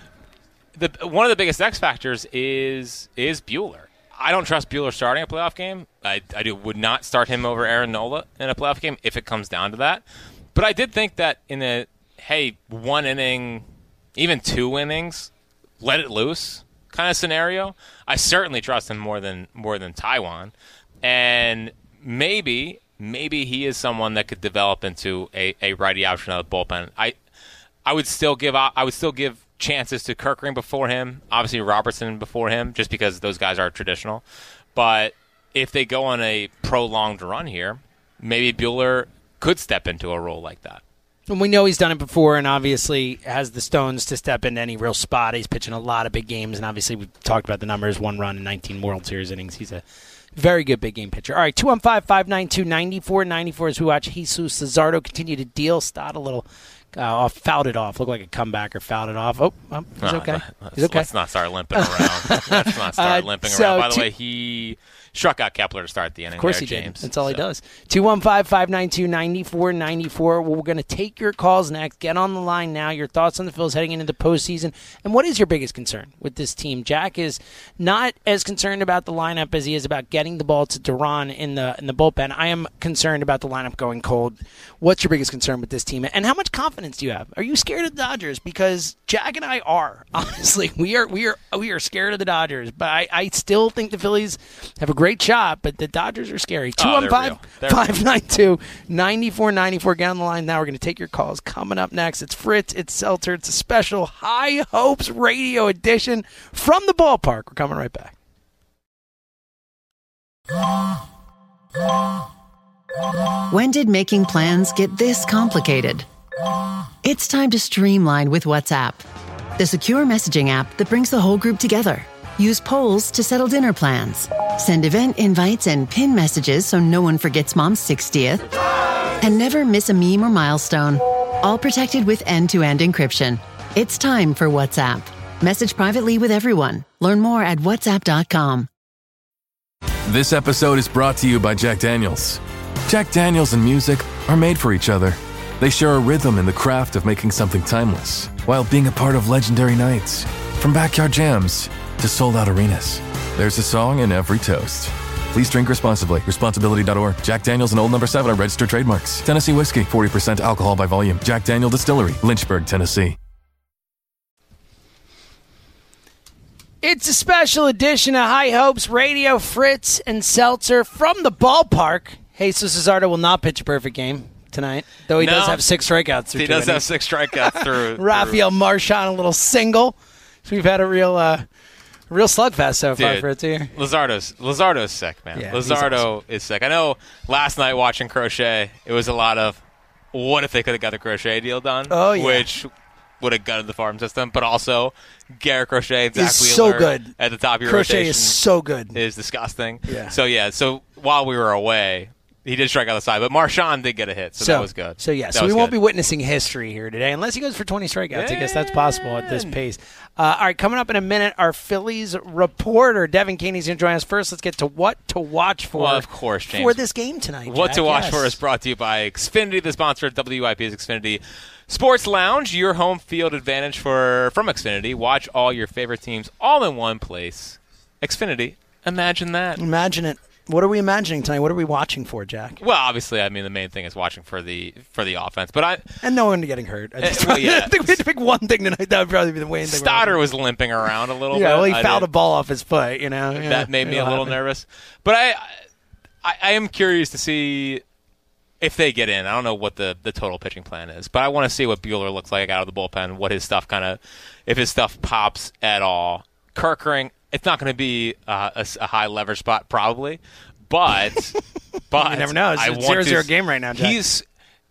the one of the biggest X factors is is Buehler. I don't trust Buehler starting a playoff game. I, I do, would not start him over Aaron Nola in a playoff game if it comes down to that. But I did think that in a, hey, one inning, even two innings, let it loose kind of scenario, I certainly trust him more than more than Taiwan. And maybe, maybe he is someone that could develop into a, a righty option of the bullpen. I I would still give I would still give chances to Kerkering before him, obviously Robertson before him, just because those guys are traditional. But if they go on a prolonged run here, maybe Buehler could step into a role like that. And we know he's done it before, and obviously has the stones to step into any real spot. He's pitching a lot of big games, and obviously we've talked about the numbers, one run in nineteen World Series innings. He's a very good big game pitcher. All right, two one five, five nine two, nine four nine four as we watch Jesus Luzardo continue to deal. Stott a little uh, off, fouled it off. Looked like a comeback or fouled it off. Oh, oh he's No, okay. Let's, He's okay. let's not start limping around. Let's not start Uh, limping so around. By the two- way, he struck out Kepler to start the inning. Of course there, he did. James. That's all he So- does. two one five, five nine two, nine four nine four. Well, we're going to take your calls next. Get on the line now. Your thoughts on the Phils heading into the postseason. And what is your biggest concern with this team? Jack is not as concerned about the lineup as he is about getting the ball to Duran in the in the bullpen. I am concerned about the lineup going cold. What's your biggest concern with this team? And how much confidence do you have? Are you scared of the Dodgers? Because Jack and I are. Honestly, we are we are we are scared of the Dodgers. But I, I still think the Phillies have a great shot, but the Dodgers are scary. two one five, five nine two, nine four nine four. Get on the line now. We're going to take your calls. Coming up next, it's Fritz, it's Seltzer. It's a special High Hopes radio edition from the ballpark. We're coming right back. When did making plans get this complicated? It's time to streamline with WhatsApp, the secure messaging app that brings the whole group together. Use polls to settle dinner plans. Send event invites and pin messages so no one forgets Mom's sixtieth. And never miss a meme or milestone. All protected with end-to-end encryption. It's time for WhatsApp. Message privately with everyone. Learn more at whatsapp dot com. This episode is brought to you by Jack Daniels. Jack Daniels and music are made for each other. They share a rhythm in the craft of making something timeless, while being a part of legendary nights. From backyard jams to sold-out arenas, there's a song in every toast. Please drink responsibly. Responsibility dot org. Jack Daniels and Old Number seven are registered trademarks. Tennessee whiskey, forty percent alcohol by volume. Jack Daniel Distillery, Lynchburg, Tennessee. It's a special edition of High Hopes Radio. Fritz and Seltzer from the ballpark. Jesus Luzardo will not pitch a perfect game tonight, though he No. does have six strikeouts through He two does have innings. six strikeouts through. Rafael Marchand, a little single. So we've had a real uh, real slugfest so far Dude, for Fritz here. Luzardo's Luzardo's sick, man. Yeah, he's Luzardo awesome. is sick. I know last night watching Crochet, it was a lot of what if they could have got the Crochet deal done? Oh, yeah. Which would have gutted the farm system, but also Garrett Crochet, Zach He's Wheeler so good. at the top of your Crochet rotation is so good. is disgusting. Yeah. So yeah, so while we were away, He did strike out the side, but Marshawn did get a hit, so, so that was good. So, yeah, that so we won't good. be witnessing history here today, unless he goes for twenty strikeouts. Yeah. I guess that's possible at this pace. Uh, all right, coming up in a minute, our Phillies reporter, Devin Caney's going to join us. First, let's get to what to watch for well, of course, James. for this game tonight. What Jack, to watch yes. for is brought to you by Xfinity, the sponsor of W I P's Xfinity Sports Lounge, your home field advantage for from Xfinity. Watch all your favorite teams all in one place. Xfinity, imagine that. Imagine it. What are we imagining tonight? What are we watching for, Jack? Well, obviously, I mean, the main thing is watching for the for the offense, but I and no one getting hurt. I, just, well, yeah. I think we had to pick one thing tonight. That would probably be the main thing. Stoddard was limping around a little yeah, bit. Yeah, well, he I fouled did. a ball off his foot. You know, that yeah, made me a little happen. nervous. But I, I, I am curious to see if they get in. I don't know what the, the total pitching plan is, but I want to see what Buehler looks like out of the bullpen. What his stuff kind of, if his stuff pops at all. Kerkering, it's not going to be uh, a, a high leverage spot probably. But, but you never know. It's I a want zero zero to, game right now, Jack. He's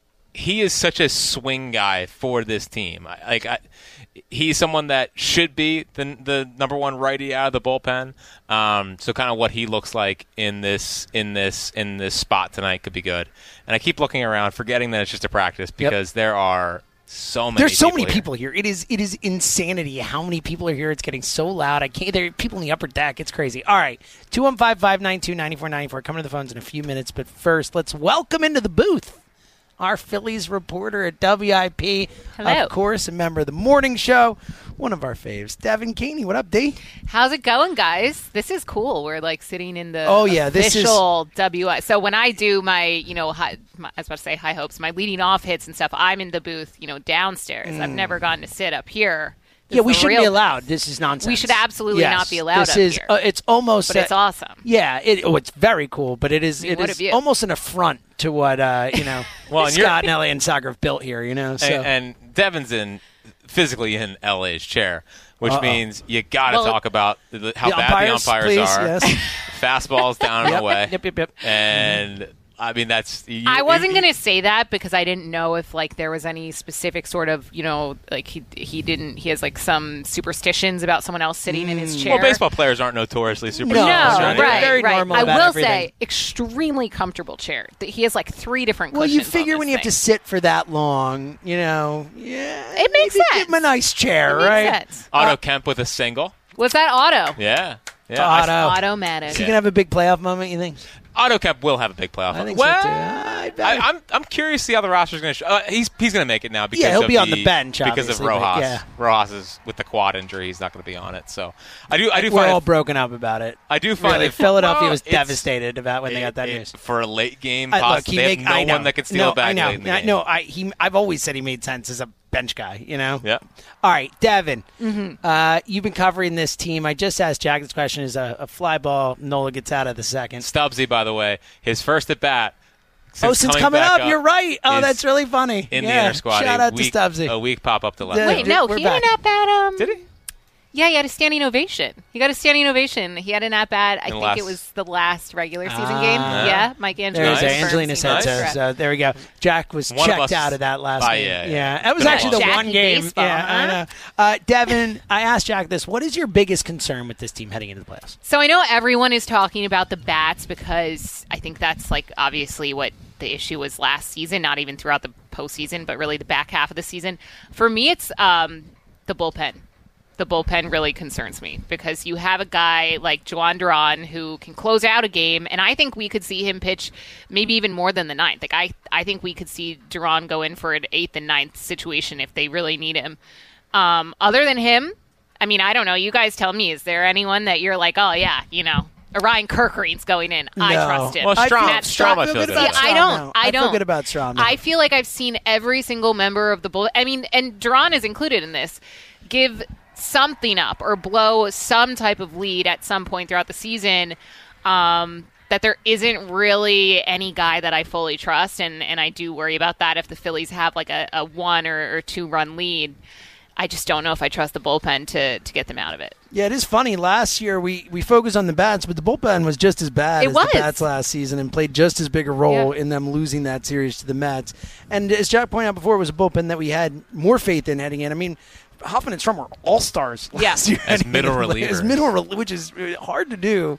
he is such a swing guy for this team. I, like I, he's someone that should be the the number one righty out of the bullpen. Um, so kind of what he looks like in this in this in this spot tonight could be good. And I keep looking around, forgetting that it's just a practice because yep. there are. So many There's so people many here. people here. It is it is insanity how many people are here. It's getting so loud. I can't. There are people in the upper deck. It's crazy. All right, two one five, five nine two, nine four nine four. Coming to the phones in a few minutes. But first, let's welcome into the booth our Phillies reporter at W I P. Hello. Of course, a member of the morning show. One of our faves, Devin Caney. What up, D? How's it going, guys? This is cool. We're like sitting in the oh, yeah, official this is... W I. So when I do my, you know, high, my, I was about to say high hopes, my leading off hits and stuff, I'm in the booth, you know, downstairs. Mm. I've never gotten to sit up here. This yeah, we shouldn't real... be allowed. This is nonsense. We should absolutely yes, not be allowed this up is, here. Uh, it's almost, but a, it's awesome. Yeah, it, oh, it's very cool. But it is, I mean, it is is almost an affront to what uh, you know, well, and Scott and Ellie and Soccer have built here. You know, so. and, and Devin's in physically in L A's chair, which Uh-oh. means you got to well, talk about the, how the bad umpires, the umpires please, are. Yes. Fastballs down and yep, away. Yep, yep, yep. And I mean, that's. You, I wasn't you, going to say that because I didn't know if like there was any specific sort of, you know, like he he didn't he has like some superstitions about someone else sitting mm. in his chair. Well, baseball players aren't notoriously superstitious. No, right, right, very right. normal I about will everything. say, extremely comfortable chair. He has like three different Well, cushions. you figure on when this you have thing. to sit for that long, you know, yeah, It makes maybe sense. Give him a nice chair, It right? makes sense. Otto Uh, Kemp with a single. Was that Otto? Yeah. Yeah. Otto. Automatic. Is he gonna have a big playoff moment? You think? Otto Kemp will have a big playoff. I think well, so too. I bet. I, I'm I'm curious to see how the roster's going to show. Uh, he's he's going to make it now because Yeah, he'll of be on the, the bench, because of obviously, but Rojas. yeah. Rojas is with the quad injury. He's not going to be on it. So I do I do We're find all it, broken up about it. I do find Really, it Philadelphia well, was it's- devastated about when it, they got that it, news. for a late game. I, Poss- look, he they make, have no I know. one that can steal no, back I know. late in the I, game. no, I he I've always said he made sense as a bench guy. You know. Yeah. All right, Devin. Mm-hmm. Uh, you've been covering this team. I just asked Jack this question: is a, a fly ball? Nola gets out of the second. Stubbsy, by the way, his first at bat. Since oh, since coming, coming back up, you're right. Oh, is that's really funny. In yeah. the inner squad, Shout a out weak, to Stubbsy. A weak pop up to left. Yeah. Wait, no, We're he had back. an at bat. Um, Did he? Yeah, he had a standing ovation. He got a standing ovation. He had an at bat. I In think last- it was the last regular season Ah. game. Yeah, Mike Angelina. There's Nice. Angelina said so. Nice. So there we go. Jack was One of checked us- out of that last Ah, game. yeah, yeah. that was Been a actually the while. one Jackie game. baseball, yeah, I huh? know. Uh, Devin, I asked Jack this. What is your biggest concern with this team heading into the playoffs? So I know everyone is talking about the bats because I think that's like obviously what the issue was last season, not even throughout the postseason, but really the back half of the season. For me, it's um, the bullpen. The bullpen really concerns me because you have a guy like Juan Duran who can close out a game, and I think we could see him pitch maybe even more than the ninth. Like I, I think we could see Duran go in for an eighth and ninth situation if they really need him. Um, other than him, I mean, I don't know. You guys tell me. Is there anyone that you're like, oh yeah, you know, Orion Kerkering's going in. I No. trust him. Well, Strom, That's- Strom, I I feel feel good good about about. See, I Strom don't. now. I I feel don't. good about Strom now. I feel like I've seen every single member of the bull. I mean, and Duran is included in this. Give something up or blow some type of lead at some point throughout the season. Um, that there isn't really any guy that I fully trust, and, and I do worry about that if the Phillies have like a, a one or, or two run lead. I just don't know if I trust the bullpen to, to get them out of it. Yeah, it is funny. Last year we, we focused on the bats, but the bullpen was just as bad It as was. the bats last season and played just as big a role Yeah. in them losing that series to the Mets. And as Jack pointed out before, it was a bullpen that we had more faith in heading in. I mean, Hoffman and Strom were all-stars last Yeah. year. As heading middle into the play- As relievers. middle, rel- which is hard to do.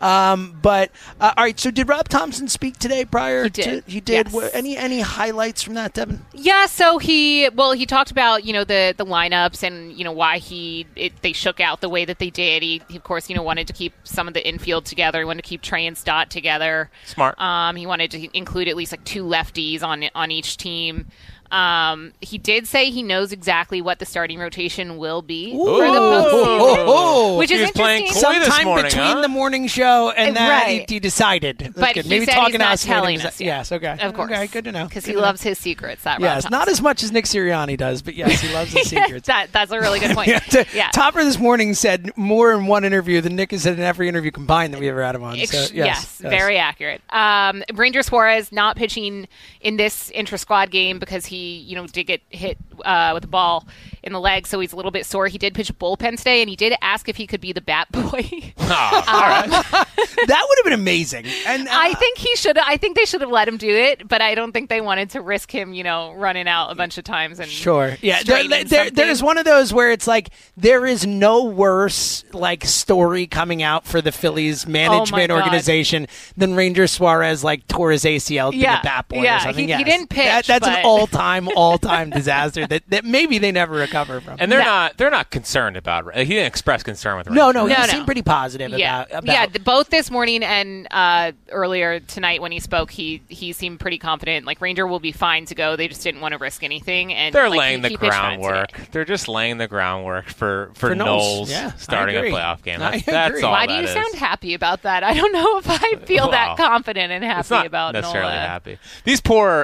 Um, but uh, all right. So did Rob Thompson speak today? Prior, He did. To, he did. Yes. What, any any highlights from that, Devin? Yeah, so he well he talked about you know the the lineups and you know why he it, they shook out the way that they did. He, he of course you know wanted to keep some of the infield together. He wanted to keep Trey and Stott together. Smart. Um, he wanted to include at least like two lefties on on each team. Um, he did say he knows exactly what the starting rotation will be Ooh. for the postseason, which He is was playing interesting. coy this Sometime morning, between huh? the morning show and then Right. he, he decided. That's But good. he Maybe said talking he's not to us. telling maybe- us yet. Yes. Okay. Of course. Okay. Good to know. Because Good he to know. loves his secrets. That Rob Yes, Thompson. not as much as Nick Sirianni does, but yes, he loves his secrets. that, that's a really good point. Yeah, t- yeah. Topper this morning said more in one interview than Nick has said in every interview combined that we ever had him on. Ex- So, yes, yes, very accurate. Um, Ranger Suarez not pitching in this intra-squad game because he, you know, did get hit uh, with the ball in the leg, so he's a little bit sore. He did pitch a bullpen today, and he did ask if he could be the bat boy. Oh, all right. That would have been amazing. And uh, I think he should. I think they should have let him do it, but I don't think they wanted to risk him, you know, running out a bunch of times and Sure. Yeah. There, straightening there, something. there's one of those where it's like there is no worse like story coming out for the Phillies management God. organization than Ranger Suarez like tore his A C L being Yeah. a bat boy Yeah, or something. he- he Yes. didn't pitch, That, that's but- an all time, all time disaster that, that maybe they never recover from. And they're No. not they're not concerned about it. He didn't express concern with no, Ranger. no, No, he no. seemed pretty positive Yeah, about, about yeah. th- Both this morning and uh, earlier tonight when he spoke, he he seemed pretty confident. Like Ranger will be fine to go. They just didn't want to risk anything. And They're like, laying he, the he pitched fine groundwork. today. They're just laying the groundwork for, for, For Knowles. Knowles Yeah, I starting a agree. playoff game. I That's, that's agree. all Why do that you is. sound happy about that? I don't know if I feel Wow. that confident and It's happy not about necessarily Nola. happy. These poor.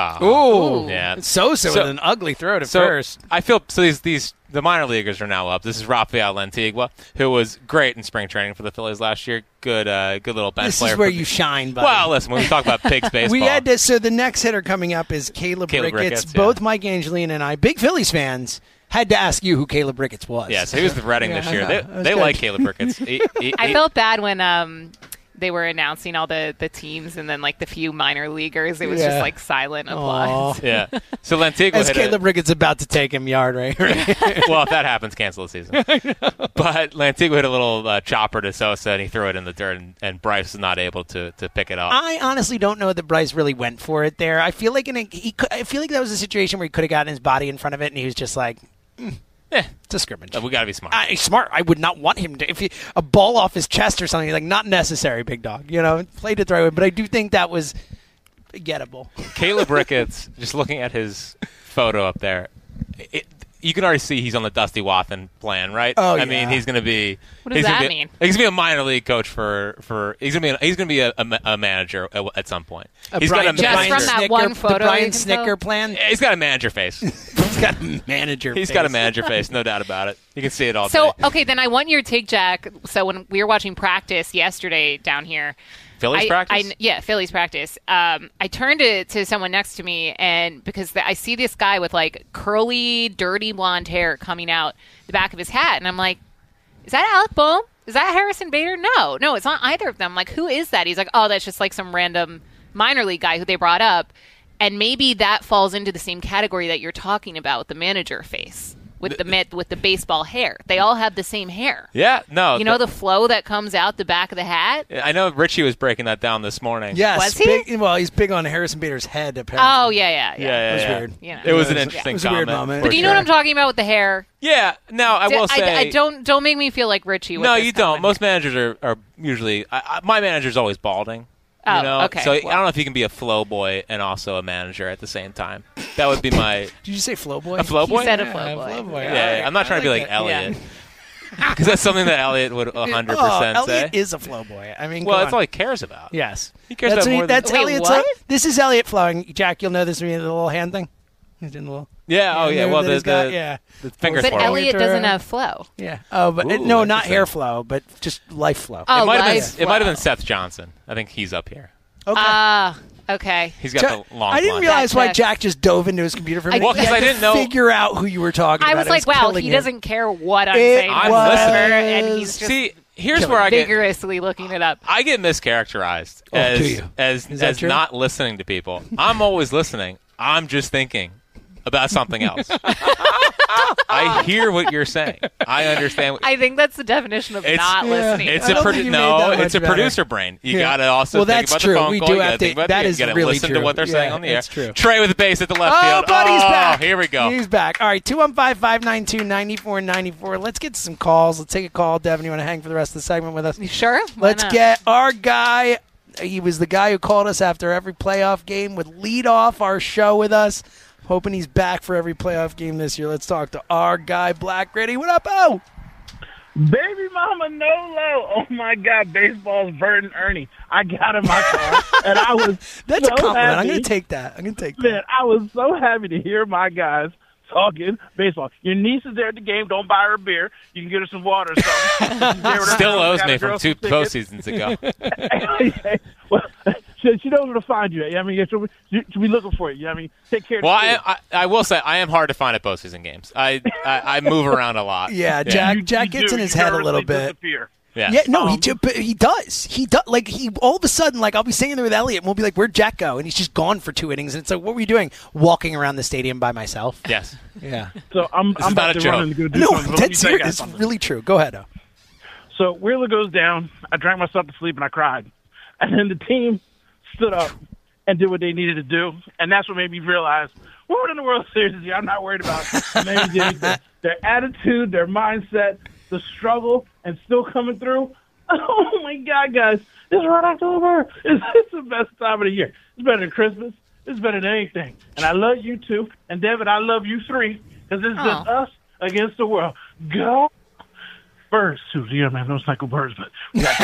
Oh, Ooh, yeah. Sosa So- with an ugly throw to so first. I feel so. These these the minor leaguers are now up. This is Rafael Lantigua, who was great in spring training for the Phillies last year. Good, uh, good little bench This player. is where for- you shine, buddy. Well, listen, when we talk about pigs baseball, We had to. So the next hitter coming up is Caleb, Caleb Ricketts. Ricketts, yeah. Both Mike Angelina and I, big Phillies fans, had to ask you who Caleb Ricketts was. Yeah, so he was with Reading Yeah, this year. I They, know. That was they good. like Caleb Ricketts. He- he- I he- felt bad when um they were announcing all the, the teams and then like the few minor leaguers. It was Yeah. just like silent applause. Aw. yeah. So Lantigua As hit Caleb a, Ricketts about to take him yard, right? right. well, if that happens, cancel the season. But Lantigua hit a little uh, chopper to Sosa, and he threw it in the dirt, and, and Bryce was not able to, to pick it up. I honestly don't know that Bryce really went for it there. I feel like in a, he could, I feel like that was a situation where he could have gotten his body in front of it, and he was just like, mm, Eh, it's a scrimmage. we got to be smart. I, smart. I would not want him to. If he, a ball off his chest or something, like not necessary, big dog. You know, played it the right way. But I do think that was gettable. Caleb Ricketts, just looking at his photo up there, it, you can already see he's on the Dusty Wathan plan, right? Oh, I yeah. mean, he's going to be. What does he's gonna that be, mean? He's going to be a minor league coach for, for he's going to be a, he's going to be a, a, a manager at, at some point. Uh, He's Brian, got a the Just Brian from that Snicker, one the photo Brian you can Snicker tell? plan. He's got a manager face. He's got a manager. He's face. got a manager face, no doubt about it. You can see it all So day. okay, then I want your take, Jack. So when we were watching practice yesterday down here, Phillies I, practice? I, yeah, Phillies practice. Um, I turned to, to someone next to me, and because the, I see this guy with like curly, dirty blonde hair coming out the back of his hat, and I'm like, is that Alec Boehm? Is that Harrison Bader? No, no, it's not either of them. I'm like, who is that? He's like, oh, that's just like some random minor league guy who they brought up, and maybe that falls into the same category that you're talking about with the manager face. With the mit, with the baseball hair, they all have the same hair. Yeah, no. You know the, the flow that comes out the back of the hat. I know Richie was breaking that down this morning. Yes. Was he? Big, well, he's big on Harrison Bader's head, apparently. Oh yeah, yeah, yeah, yeah. yeah. It was yeah. weird. You know. It was an Yeah. interesting It was a weird comment. moment. for But do you know sure. what I'm talking about with the hair? Yeah. Now I will I, say. I don't don't make me feel like Richie. With No, this you don't. comment. Most managers are, are usually. I, I, my manager's always balding. Oh, you know? okay. So I Well. don't know if you can be a flow boy and also a manager at the same time. That would be my Did you say flow boy? a flow boy. He said a Yeah, flow boy. flow boy. yeah, I yeah, like I'm not it. trying I to be like that. Elliot because that's something that Elliot would one hundred Oh, percent say. Elliot is a flow boy. I mean, well, come that's on. all he cares about. Yes. He cares that's about what he- more That's than- Wait, Elliot's. what? This is Elliot flowing. Jack, you'll know this from the little hand thing. He's doing the little. Yeah. Oh, yeah. move Well, that the, he's got, the, yeah. the finger But twirl. Elliot Throw. doesn't have flow. Yeah. Oh, but Ooh, no, not interesting. hair flow, but just life flow. Oh, it might have live been. It might have been flow. Seth Johnson. I think he's up here. Okay. Ah, okay. He's got Ja- the long. I didn't blonde realize That why checks. Jack just dove into his computer for a I- minute. Well, 'cause He had I to didn't know- Figure out who you were talking I about. was It like, wow, killing he him. doesn't care what I'm It saying I'm whatsoever, listening. and he's just See, here's where I get. vigorously looking it up. I get mischaracterized Oh, as do you? as Is that as true? not listening to people. I'm always listening. I'm just thinking. about something else. I hear what you're saying. I understand. What, I think that's the definition of it's, not listening. It's a produ- no, it's a better. producer brain. You yeah. got to also well, think that's about true. the phone we call. Do you have got to think about that the, is you got to really listen true. to what they're yeah, saying on the air. That's true. Trey with the base at the left oh, field. Buddy's oh, back. Here we go. He's back. All right, two one five, five nine two, nine four nine four. Let's get some calls. Let's take a call. Devin, you want to hang for the rest of the segment with us? You sure? Why Let's not? get our guy. He was the guy who called us after every playoff game, would lead off our show with us. Hoping he's back for every playoff game this year. Let's talk to our guy, Black Gritty. What up, oh? Baby mama Nolo. Oh, my God. Baseball's Bert and Ernie. I got in my car, and I was That's so a compliment. happy. I'm going to take that. I'm going to take that. Man, I was so happy to hear my guys talking baseball. Your niece is there at the game. Don't buy her a beer. You can get her some water or something. Still owes me from two postseasons ago. Well, she, she knows where to find you. I mean, she'll, she'll be looking for you. You know what I mean, take care of Well, the I, I, I will say I am hard to find at postseason games. I, I, I move around a lot. Yeah, Jack. You- Jack you gets do. in his You head a little nervously bit. disappear. Yeah. Yeah, no, he Um, do, but he does. He does. Like he all of a sudden, like I'll be sitting there with Elliot, and we'll be like, "Where'd Jack go?" And he's just gone for two innings. And it's like, "What were you doing? Walking around the stadium by myself?" Yes. Yeah. So I'm, This I'm is about not a to run joke. and go do No, something. but let me that's tell you guys serious. It's something. really true. Go ahead. Oh. So Wheeler goes down. I drank myself to sleep and I cried. And then the team stood up and did what they needed to do. And that's what made me realize we're winning the World Series this year. I'm not worried about maybe anything. Their attitude, their mindset, the struggle, and still coming through. Oh, my God, guys. This is right October. It's, it's the best time of the year. It's better than Christmas. It's better than anything. And I love you, too. And, David, I love you, three, because this is just us against the world. Go Birds, too. Yeah, man, those not go birds, but we got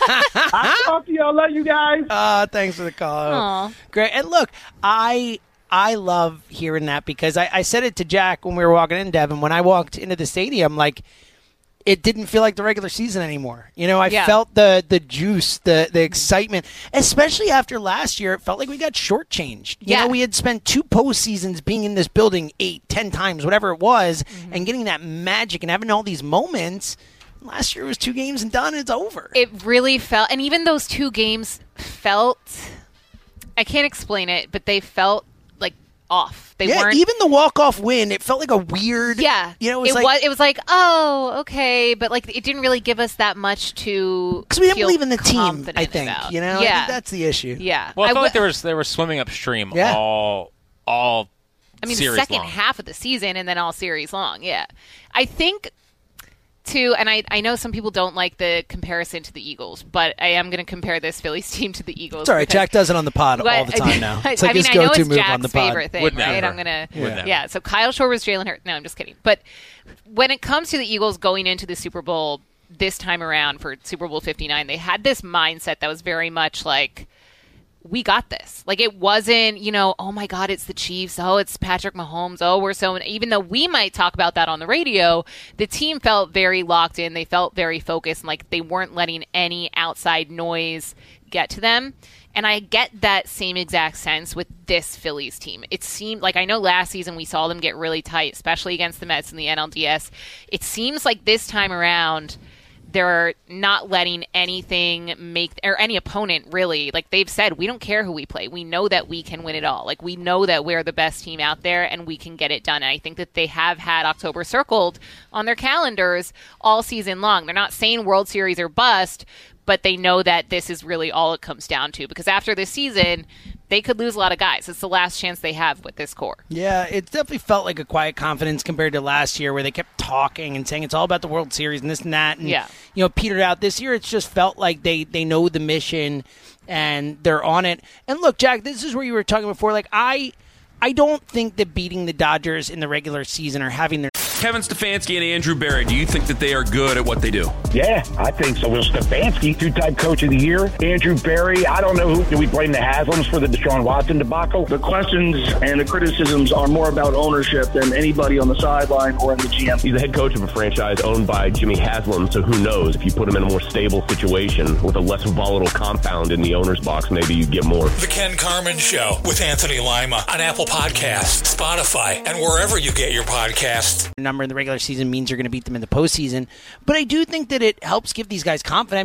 I talk to y'all. Love you guys. Uh, thanks for the call. Aw. Great. And look, I I love hearing that because I, I said it to Jack when we were walking in, Devin. When I walked into the stadium, like, it didn't feel like the regular season anymore. You know, I Yeah. felt the the juice, the the excitement, especially after last year. It felt like we got shortchanged. You Yeah. know, we had spent two postseasons being in this building eight, ten times, whatever it was, Mm-hmm. and getting that magic and having all these moments. Last year was two games and done. It's over. It really felt, and even those two games felt, I can't explain it, but they felt like off. They yeah, weren't. even the walk-off win, it felt like a weird. Yeah, you know, it was it like was. It was like, oh, okay, but like it didn't really give us that much to. because we didn't feel believe in the team. confident I think about. you know. I Yeah, think that's the issue. yeah. Well, I, I felt like w- there was they were swimming upstream Yeah. all all. I mean, the series second long. half of the season and then all series long. Yeah, I think. To and I, I know some people don't like the comparison to the Eagles, but I am going to compare this Phillies team to the Eagles. It's all right. because- Jack does it on the pod all But- the time now. It's I like mean, his I know go-to it's move Jack's on the pod. favorite thing, Would right? never. I'm gonna, Would yeah. never. yeah. So Kyle Schwarber's, Jalen Hurts. No, I'm just kidding. But when it comes to the Eagles going into the Super Bowl this time around for Super Bowl fifty-nine, they had this mindset that was very much like, we got this. Like, it wasn't, you know, oh my God, it's the Chiefs. Oh, it's Patrick Mahomes. Oh, we're so, even though we might talk about that on the radio, the team felt very locked in. They felt very focused, and like they weren't letting any outside noise get to them. And I get that same exact sense with this Phillies team. It seemed like, I know last season we saw them get really tight, especially against the Mets in the N L D S. It seems like this time around, they're not letting anything make, or any opponent really, like they've said, we don't care who we play. We know that we can win it all. Like, we know that we're the best team out there and we can get it done. And I think that they have had October circled on their calendars all season long. They're not saying World Series or bust, but they know that this is really all it comes down to, because after this season, they could lose a lot of guys. It's the last chance they have with this core. Yeah, it definitely felt like a quiet confidence compared to last year where they kept talking and saying it's all about the World Series and this and that. And, Yeah. you know, petered out. This year it's just felt like they, they know the mission and they're on it. And look, Jack, this is where you were talking before. Like, I I don't think that beating the Dodgers in the regular season or having their Kevin Stefanski and Andrew Barry, do you think that they are good at what they do? Yeah, I think so. Will Stefanski, two-time coach of the year. Andrew Barry, I don't know who. Do we blame the Haslams for the Deshaun Watson debacle? The questions and the criticisms are more about ownership than anybody on the sideline or in the G M. He's the head coach of a franchise owned by Jimmy Haslam, so who knows? If you put him in a more stable situation with a less volatile compound in the owner's box, maybe you get more. The Ken Carmen Show with Anthony Lima on Apple Podcasts, Spotify, and wherever you get your podcasts. number in the regular season means you're going to beat them in the postseason. But I do think that it helps give these guys confidence. I mean,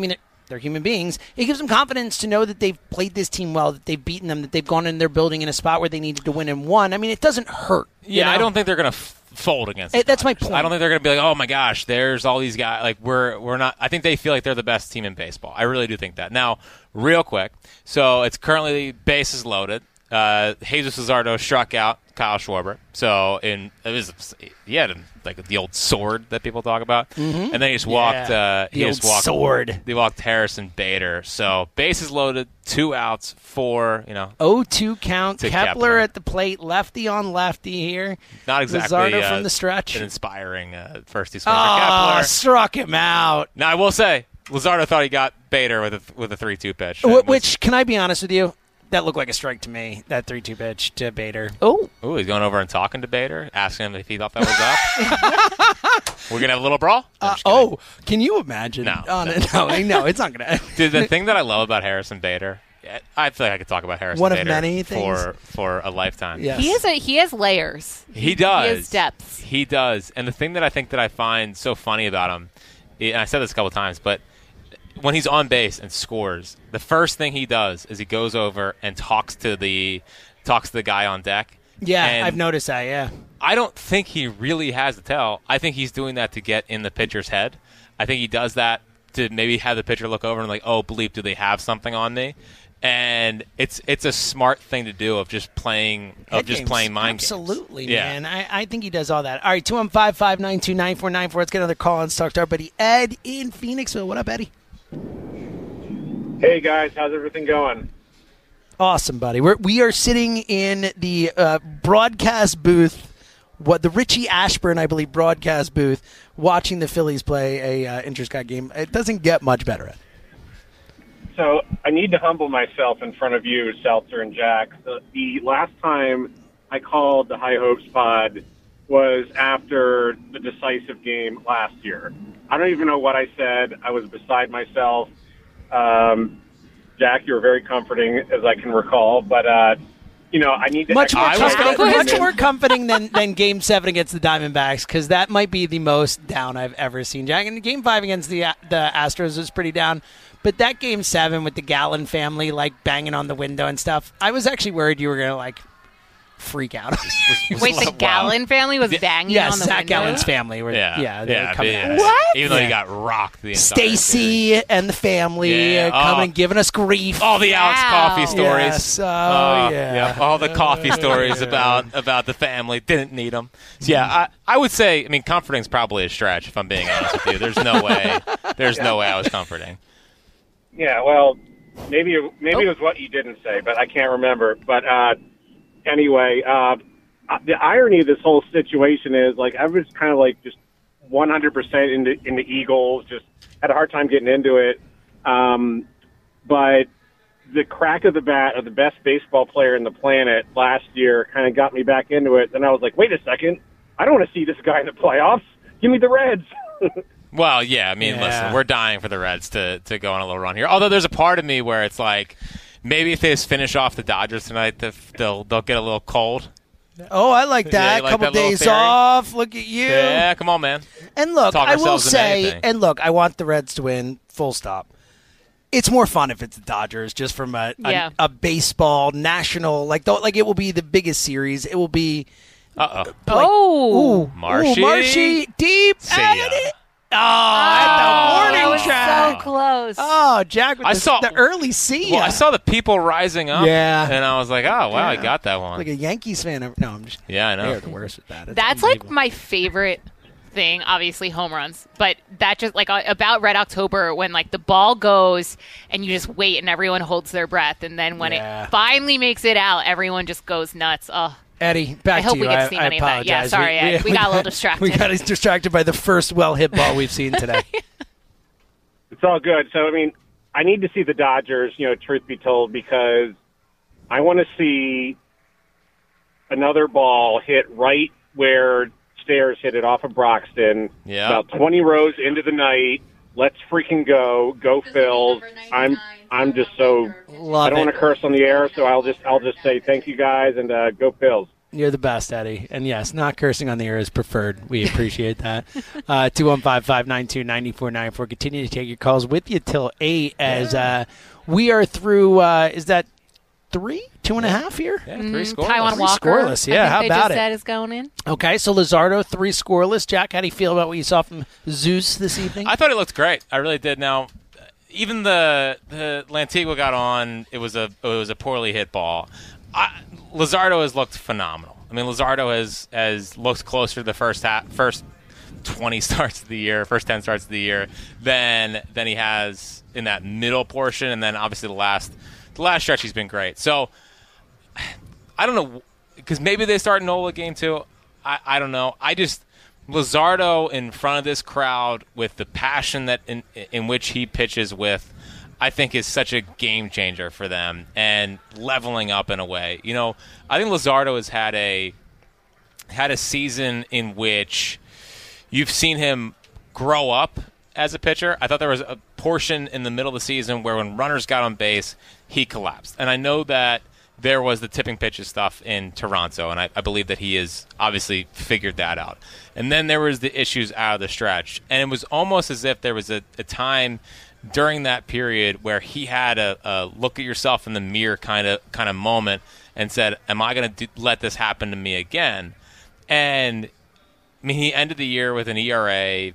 they're human beings. It gives them confidence to know that they've played this team well, that they've beaten them, that they've gone in their building in a spot where they needed to win and won. I mean, it doesn't hurt. Yeah, know? I don't think they're going to f- fold against it, That's my point. I don't think they're going to be like, oh, my gosh, there's all these guys. Like, we're we're not – I think they feel like they're the best team in baseball. I really do think that. Now, real quick, so it's currently bases loaded. Uh, Jesus Luzardo struck out Kyle Schwarber. So in it was he had like the old sword that people talk about, mm-hmm. and then he just walked. Yeah, uh, he the just old walked sword. They walked Harrison Bader. So bases loaded, two outs, four. You know, oh two count. to Kepler, Kepler. at the plate, lefty on lefty here. Not exactly Luzardo uh, from the stretch. An inspiring uh, first two swings Oh, for Kepler. struck him out. Now I will say, Luzardo thought he got Bader with a with a three two pitch. Wh- It was- Which, can I be honest with you? That looked like a strike to me, that three two pitch to Bader. Oh. Ooh, he's going over and talking to Bader, asking him if he thought that was up. We're going to have a little brawl? Uh, oh, can you imagine? No. Oh, no, no, no, it's not going to. Dude, the thing that I love about Harrison Bader, I feel like I could talk about Harrison One of Bader many for, for a lifetime. Yes. He has a he has layers. He does. He has depths. He does. And the thing that I think that I find so funny about him, and I said this a couple times, but when he's on base and scores, the first thing he does is he goes over and talks to the talks to the guy on deck. Yeah, And I've noticed that, yeah. I don't think he really has the tell. I think he's doing that to get in the pitcher's head. I think he does that to maybe have the pitcher look over and like, oh, bleep, do they have something on me? And it's it's a smart thing to do of just playing of Head just games. playing mind Absolutely, games. Yeah. man. I, I think he does all that. All right, two one five, five nine two, nine four nine four. Let's get another call and talk to our buddy Ed in Phoenixville. What up, Eddie? Hey, guys. How's everything going? Awesome, buddy. We're, we are sitting in the uh, broadcast booth, what the Richie Ashburn, I believe, broadcast booth, watching the Phillies play a uh, Interscott game. It doesn't get much better. Ed. So I need to humble myself in front of you, Seltzer and Jack. The, the last time I called the High Hopes pod was after the decisive game last year. I don't even know what I said. I was beside myself. Um, Jack, you were very comforting, as I can recall. But, uh, you know, I need to... Much more, I was comforting, gonna- much more comforting than, than Game seven against the Diamondbacks, because that might be the most down I've ever seen, Jack. And Game five against the the Astros was pretty down. But that Game seven with the Gallen family, like, banging on the window and stuff, I was actually worried you were going to, like, freak out. Wait, the Gallen family was banging yes, on the Zach window? Gallen's family. Were, Yeah, yeah, they yeah, were coming yeah. at us. What? Even though Yeah. he got rocked the entire Stacy and the family Yeah. uh, coming Oh. and giving us grief. All the Alex Wow. Coffee stories. Yes. Oh, Uh, yeah. All the coffee stories about, about the family. Didn't need them. So, yeah, I, I would say, I mean, comforting's probably a stretch, if I'm being honest with you. There's no way. There's no way I was comforting. Yeah, well, maybe it, maybe Oh. it was what you didn't say, but I can't remember. But uh, anyway, uh, the irony of this whole situation is, like, I was kind of like just one hundred percent into into Eagles. Just had a hard time getting into it. Um, but the crack of the bat of the best baseball player in the planet last year kind of got me back into it. Then I was like, wait a second, I don't want to see this guy in the playoffs. Give me the Reds. Well, yeah, I mean, Yeah. listen, we're dying for the Reds to, to go on a little run here. Although there's a part of me where it's like, maybe if they just finish off the Dodgers tonight, they'll they'll, they'll get a little cold. Oh, I like Yeah, that. you like Couple that little days theory? off. Look at you. Yeah, come on, man. And look, Talk I will ourselves into say, anything. and look, I want the Reds to win. Full stop. It's more fun if it's the Dodgers, just from a a, Yeah. a baseball national like the, like it will be the biggest series. It will be. Uh oh. Oh. Ooh, Marshy. ooh, Marshy deep. See at ya. it. Oh, at the That morning was track. so close. Oh, Jack with I the, saw- the early see Well, I saw the people rising up. Yeah. And I was like, oh, wow, I Yeah. got that one. like a Yankees fan. No, I'm just. Yeah, I know. They're the worst at that. It's That's like unbelievable. my favorite thing, obviously home runs, but that just like uh, about Red October when like the ball goes and you just wait and everyone holds their breath, and then when Yeah. it finally makes it out, everyone just goes nuts. Oh, Eddie, back I hope to we you. get to I, see I any of that. Yeah, apologize. sorry, Ed. We got a little distracted. We got distracted by the first well-hit ball we've seen today. It's all good. So, I mean, I need to see the Dodgers, you know, truth be told, because I want to see another ball hit right where Stairs hit it off of Broxton. Yeah. About twenty rows into the night. Let's freaking go. Go Phils. I'm I'm just so Love I don't it. want to curse on the air, so I'll just I'll just say thank you guys and uh, go Phils. You're the best, Eddie. And yes, not cursing on the air is preferred. We appreciate that. Uh, two one five, five nine two, nine four nine four. Continue to take your calls with you till eight as uh, we are through, uh, is that three? Two and a half here? Yeah, three Mm, scoreless. Taiwan Three Walker. scoreless, yeah, I think how they about just it? said is going in. Okay, so Luzardo, three scoreless. Jack, how do you feel about what you saw from Zeus this evening? I thought it looked great. I really did. Now, even the the Lantigua got on. It was a it was a poorly hit ball. I, Luzardo has looked phenomenal. I mean, Luzardo has has looked closer to the first half, first twenty starts of the year, first ten starts of the year than than he has in that middle portion, and then obviously the last the last stretch he's been great. So I don't know, because maybe they start Nola game two. I, I don't know. I just Luzardo in front of this crowd with the passion that in in which he pitches with, I think is such a game changer for them and leveling up in a way. You know, I think Luzardo has had a had a season in which you've seen him grow up as a pitcher. I thought there was a portion in the middle of the season where when runners got on base, he collapsed. And I know that there was the tipping pitches stuff in Toronto, and I, I believe that he has obviously figured that out. And then there was the issues out of the stretch. And it was almost as if there was a, a time during that period where he had a, a look at yourself in the mirror kind of kind of moment and said, am I going to let this happen to me again? And I mean, he ended the year with an E R A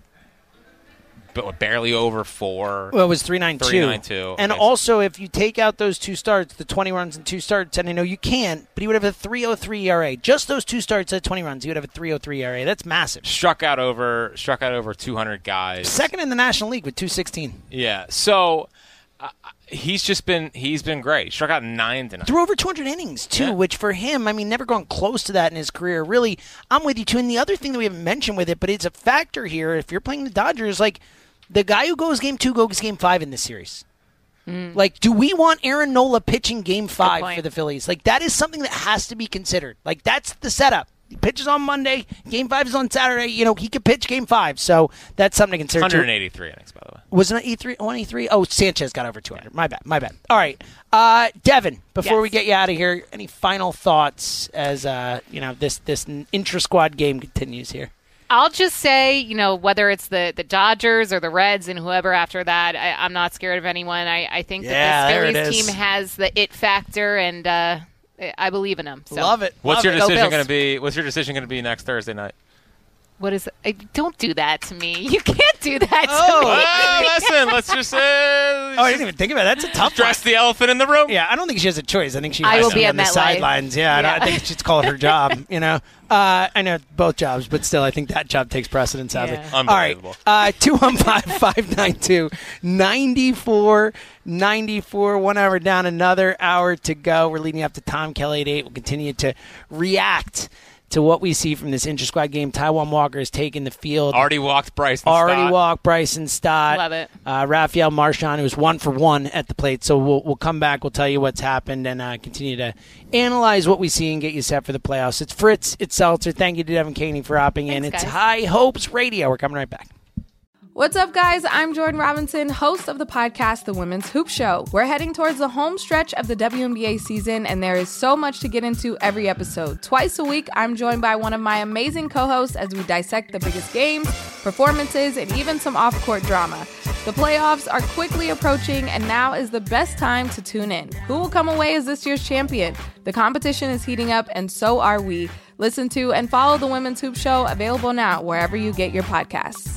but barely over four. Well, it was three nine two. three nine two. And okay. also, if you take out those two starts, the twenty runs and two starts, and I know you can't, but he would have a three oh three E R A. Just those two starts at twenty runs, he would have a three oh three E R A. That's massive. Struck out over struck out over two hundred guys. Second in the National League with two sixteen. Yeah. So uh, he's just been he's been great. He struck out nine tonight. Threw over two hundred innings, too, Yeah. which for him, I mean, never gone close to that in his career. Really, I'm with you, too. And the other thing that we haven't mentioned with it, but it's a factor here, if you're playing the Dodgers, like, the guy who goes game two goes game five in this series. Mm. Like, do we want Aaron Nola pitching game five for the Phillies? Like, that is something that has to be considered. Like, that's the setup. He pitches on Monday. Game five is on Saturday. You know, he could pitch game five. So that's something to consider. one eighty-three innings, by the way. Wasn't it E three, one eighty-three? Oh, Sanchez got over two hundred. My bad. My bad. All right. Uh, Devin, before Yes. we get you out of here, any final thoughts as, uh, you know, this, this intra-squad game continues here? I'll just say, you know, whether it's the, the Dodgers or the Reds and whoever after that, I, I'm not scared of anyone. I, I think Yeah, that there this it Phillies is. team has the it factor, and uh, I believe in them. So. Love it. What's Love your it. decision Bills. going to be? What's your decision going to be next Thursday night? What is? I, don't do that to me. You can't do that to Oh. me. Well, listen, let's just uh, Oh, I didn't even think about it. That's a tough dress one. the elephant in the room. Yeah, I don't think she has a choice. I think she I has will to be be at on the MetLife. sidelines. Yeah, I don't- I Yeah. think she's called her job, you know. Uh, I know both jobs, but still, I think that job takes precedence, sadly. Yeah. All right, Unbelievable. uh, two one five, five nine two, nine four nine four. One hour down, another hour to go. We're leading up to Tom Kelly at eight. We'll continue to react to what we see from this inter-squad game. Taiwan Walker has taken the field. Already walked Bryson Already Stott. walked Bryson Stott. Love it. Uh, Rafael Marchand, who was one for one at the plate. So we'll we'll come back. We'll tell you what's happened and uh, continue to analyze what we see and get you set for the playoffs. It's Fritz. It's Seltzer. Thank you to Devin Caney for hopping in. Thanks, It's guys. High Hopes Radio. We're coming right back. What's up, guys? I'm Jordan Robinson, host of the podcast The Women's Hoop Show. We're heading towards the home stretch of the W N B A season, and there is so much to get into every episode. Twice a week, I'm joined by one of my amazing co-hosts as we dissect the biggest games, performances, and even some off-court drama. The playoffs are quickly approaching, and now is the best time to tune in. Who will come away as this year's champion? The competition is heating up, and so are we. Listen to and follow The Women's Hoop Show, available now wherever you get your podcasts.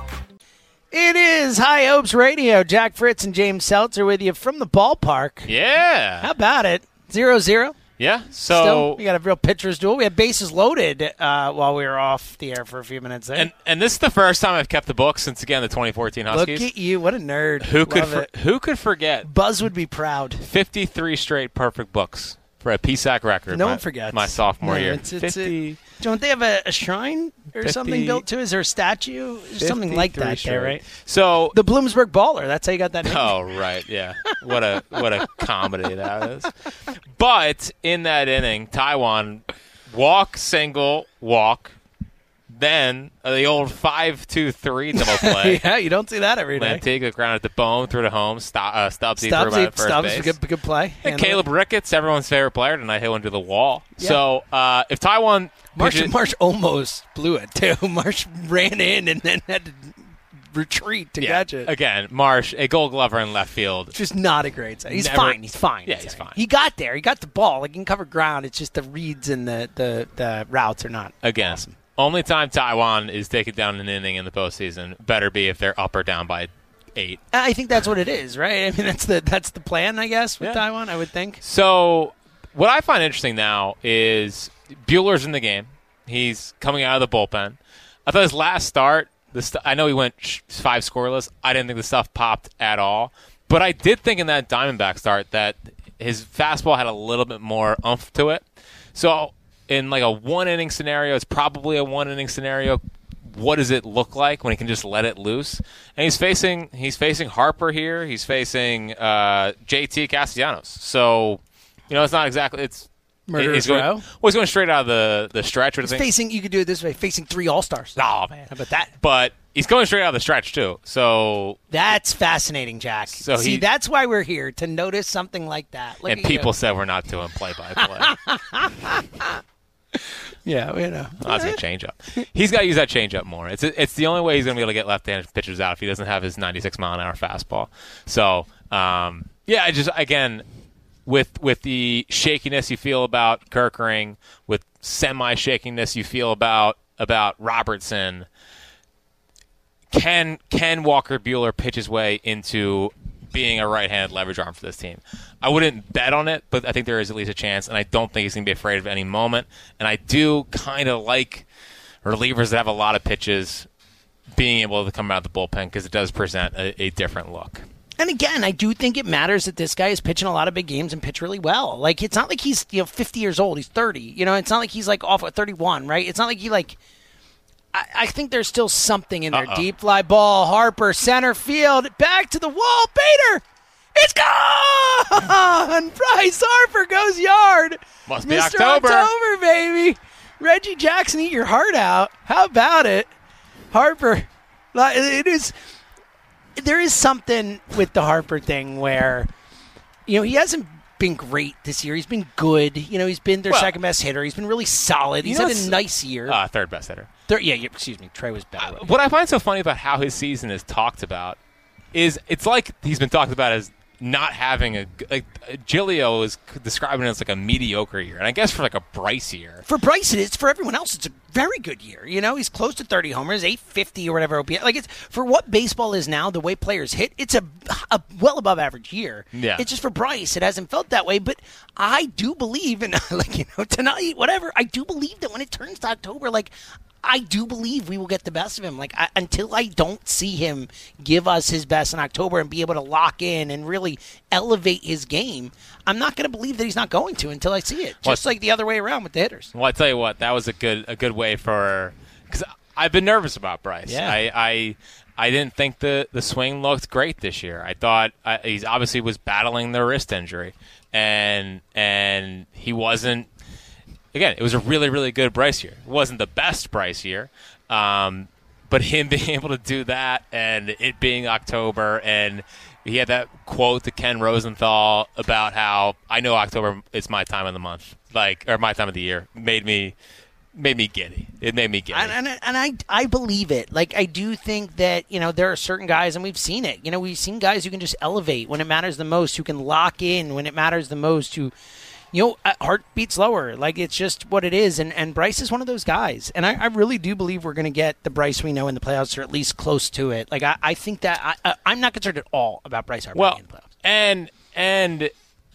It is High Hopes Radio. Jack Fritz and James Seltzer with you from the ballpark. Yeah. How about it? Zero zero. Yeah. Still, So we got a real pitcher's duel. We had bases loaded uh, while we were off the air for a few minutes there. and and this is the first time I've kept the book since again the twenty fourteen Look Huskies. at you. What a nerd. Who could Love for, it. who could forget Buzz would be proud. fifty-three straight perfect books for a P S A C record? No my, one forgets. my sophomore No, year. It's, it's fifty. a, don't they have a, a shrine or fifty something built to? Is there a statue? There's something like that fifty-three there, straight. right? So The Bloomsburg Baller. That's how you got that name. Oh, right, yeah. What a what a comedy that is. But in that inning, Taiwan walk, single, walk, Then uh, the old five two three double play. Yeah, you don't see that every day. Lantigua grounded the bone through the home. Stop, uh, Stubbsy threw about first Stubbs, base. good, good play. And Caleb Ricketts, everyone's favorite player tonight, hit one to the wall. Yeah. So uh, if Taijuan Marsh, pitches, Marsh almost blew it too. Marsh ran in and then had to retreat to yeah, catch it. Again, Marsh, a Gold Glover in left field. Just not a great save. He's Never, fine. He's fine. Yeah, he's fine. He got there. He got the ball. Like, he can cover ground. It's just the reads and the, the, the routes are not Again, awesome. Only time Taijuan is taking down an inning in the postseason better be if they're up or down by eight. I think that's what it is, right? I mean, that's the that's the plan, I guess, with Yeah. Taijuan, I would think. So what I find interesting now is Buehler's in the game. He's coming out of the bullpen. I thought his last start, the st- I know he went sh- five scoreless. I didn't think the stuff popped at all. But I did think in that Diamondback start that his fastball had a little bit more oomph to it. So in like a one-inning scenario, it's probably a one-inning scenario. What does it look like when he can just let it loose? And he's facing he's facing Harper here. He's facing uh, J T Castellanos. So, you know, it's not exactly it's Murderer's he's going, row? Well, he's going straight out of the, the stretch. Or He's thing. facing, you could do it this way, facing three All-Stars. Oh, man. How about that? But he's going straight out of the stretch, too. So That's fascinating, Jack. So See, he- that's why we're here, to notice something like that. Look and at people you. said we're not doing play-by-play. Yeah, you know. Oh, that's a changeup. He's got to use that changeup more. It's it's the only way he's going to be able to get left-handed pitchers out if he doesn't have his ninety-six mile an hour fastball. So, um, yeah, I just again with with the shakiness you feel about Kerkering, with semi-shakiness you feel about about Robertson. Can can Walker Buehler pitch his way into being a right-handed leverage arm for this team? I wouldn't bet on it, but I think there is at least a chance, and I don't think he's going to be afraid of any moment. And I do kind of like relievers that have a lot of pitches being able to come out of the bullpen because it does present a, a different look. And again, I do think it matters that this guy is pitching a lot of big games and pitch really well. Like, it's not like he's, you know, fifty years old. He's thirty. You know, it's not like he's, like, off at thirty-one, right? It's not like he, like... I, I think there's still something in there. Uh-oh. Deep fly ball, Harper, center field, back to the wall, Bader! It's gone! Bryce Harper goes yard. Must be Mister October. October, baby. Reggie Jackson, eat your heart out. How about it? Harper, like, it is... There is something with the Harper thing where, you know, he hasn't been great this year. He's been good. You know, he's been their Well, second best hitter. He's been really solid. He's You know had a what's- nice year. Uh, third best hitter. Third, yeah, yeah, excuse me. Trey was better. What I find so funny about how his season is talked about is it's like he's been talked about as not having a like Giglio is describing it as like a mediocre year, and I guess for like a Bryce year. For Bryce, it is. For everyone else, it's a very good year. You know, he's close to thirty homers, eight fifty or whatever. O P S. Like, it's for what baseball is now, the way players hit, it's a, a well above average year. Yeah. It's just for Bryce, it hasn't felt that way. But I do believe, and like, you know, tonight, whatever, I do believe that when it turns to October, like, I do believe we will get the best of him. Like, I, until I don't see him give us his best in October and be able to lock in and really elevate his game, I'm not going to believe that he's not going to until I see it. Just Well, like the other way around with the hitters. Well, I tell you what, that was a good a good way for because I've been nervous about Bryce. Yeah. I, I I didn't think the the swing looked great this year. I thought uh, he's obviously was battling the wrist injury, and and he wasn't. Again, it was a really, really good Bryce year. It wasn't the best Bryce year, um, but him being able to do that and it being October, and he had that quote to Ken Rosenthal about how I know October is my time of the month, like or my time of the year, made me made me giddy. It made me giddy. And, and, and I, I believe it. Like, I do think that, you know, there are certain guys, and we've seen it. You know, we've seen guys who can just elevate when it matters the most, who can lock in when it matters the most, who, you know, uh, heart beats lower. Like, it's just what it is. And, and Bryce is one of those guys. And I, I really do believe we're going to get the Bryce we know in the playoffs, or at least close to it. Like, I, I think that I, uh, I'm not concerned at all about Bryce Harper well, being in the playoffs. and and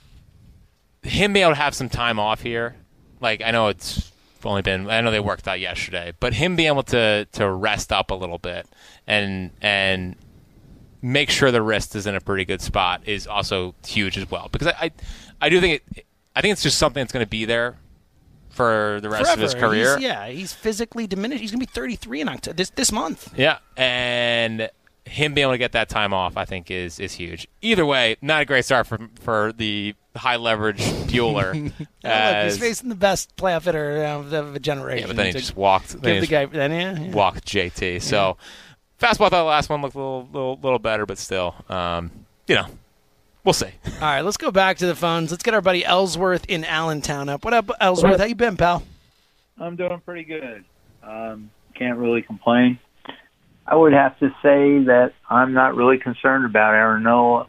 him being able to have some time off here, like I know it's only been I know they worked out yesterday, but him being able to to rest up a little bit and and make sure the wrist is in a pretty good spot is also huge as well, because I I, I do think it I think it's just something that's going to be there for the rest Forever. of his career. He's, yeah, he's physically diminished. He's going to be thirty-three in October, this, this month. Yeah, and him being able to get that time off, I think, is is huge. Either way, not a great start for for the high leverage Buehler. Oh, look, he's facing the best playoff hitter of the generation. Yeah, but then he just walked. Give Then the he guy, just then, yeah, yeah. walked J T. So fastball, I thought the last one looked a little little, little better, but still, um, you know, we'll see. All right, let's go back to the phones. Let's get our buddy Ellsworth in Allentown up. What up, Ellsworth? How you been, pal? I'm doing pretty good. Um, can't really complain. I would have to say that I'm not really concerned about Aaron Nola.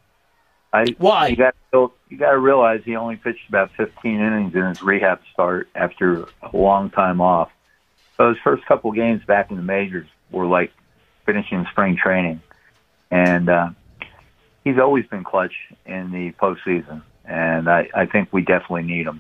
I, Why? You got to, you got to realize he only pitched about fifteen innings in his rehab start after a long time off. So his first couple games back in the majors were like finishing spring training, and uh, he's always been clutch in the postseason. And I, I think we definitely need him.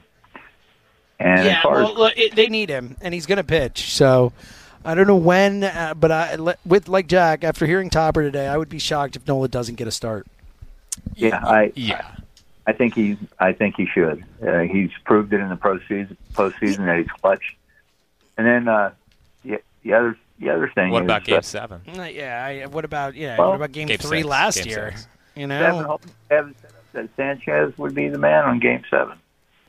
And yeah, as far well, as, look, it, they need him, and he's going to pitch. So I don't know when, uh, but I, with like Jack, after hearing Topper today, I would be shocked if Nola doesn't get a start. Yeah, I yeah, I think he I think he should. Uh, he's proved it in the postseason, postseason that he's clutch. And then uh, the, the other the other thing. What is, about Game uh, Seven? Uh, yeah, I, what about yeah? Well, what about Game, Game Three six, last Game year? six. You Seven, know, Seven said that Sanchez would be the man on Game Seven.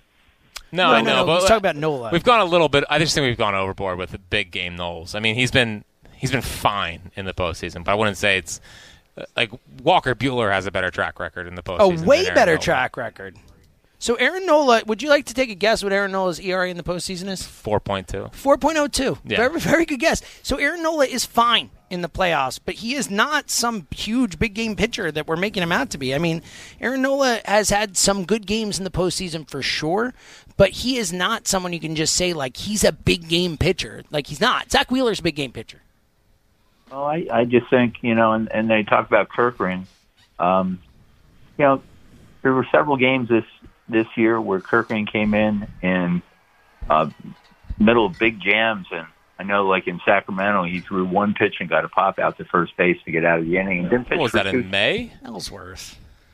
No, No, I no, know, no, but let's talk about Nola. We've gone a little bit. I just think we've gone overboard with the big game Knowles. I mean, he's been he's been fine in the postseason, but I wouldn't say it's uh, like Walker Buehler has a better track record in the a postseason. way than Aaron better Nola. track record. So Aaron Nola, would you like to take a guess what Aaron Nola's E R A in the postseason is? four point two. four point oh two. Yeah. Very, very good guess. So Aaron Nola is fine in the playoffs, but he is not some huge big game pitcher that we're making him out to be. I mean, Aaron Nola has had some good games in the postseason for sure, but he is not someone you can just say, like, he's a big game pitcher. Like, he's not. Zach Wheeler's a big game pitcher. Well, I, I just think, you know, and, and they talk about Kirkring. Um, you know, there were several games this this year where Kirkring came in in uh, middle of big jams, and I know, like in Sacramento, he threw one pitch and got a pop out to first base to get out of the inning. And didn't pitch What was for that two- in May? Ellsworth.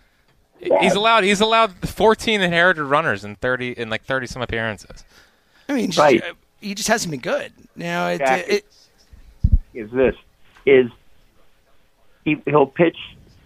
He's allowed. He's allowed fourteen inherited runners in thirty in like thirty some appearances. I mean, Right. just, uh, he just hasn't been good. You know, it, Jack, it, is this is he, he'll pitch.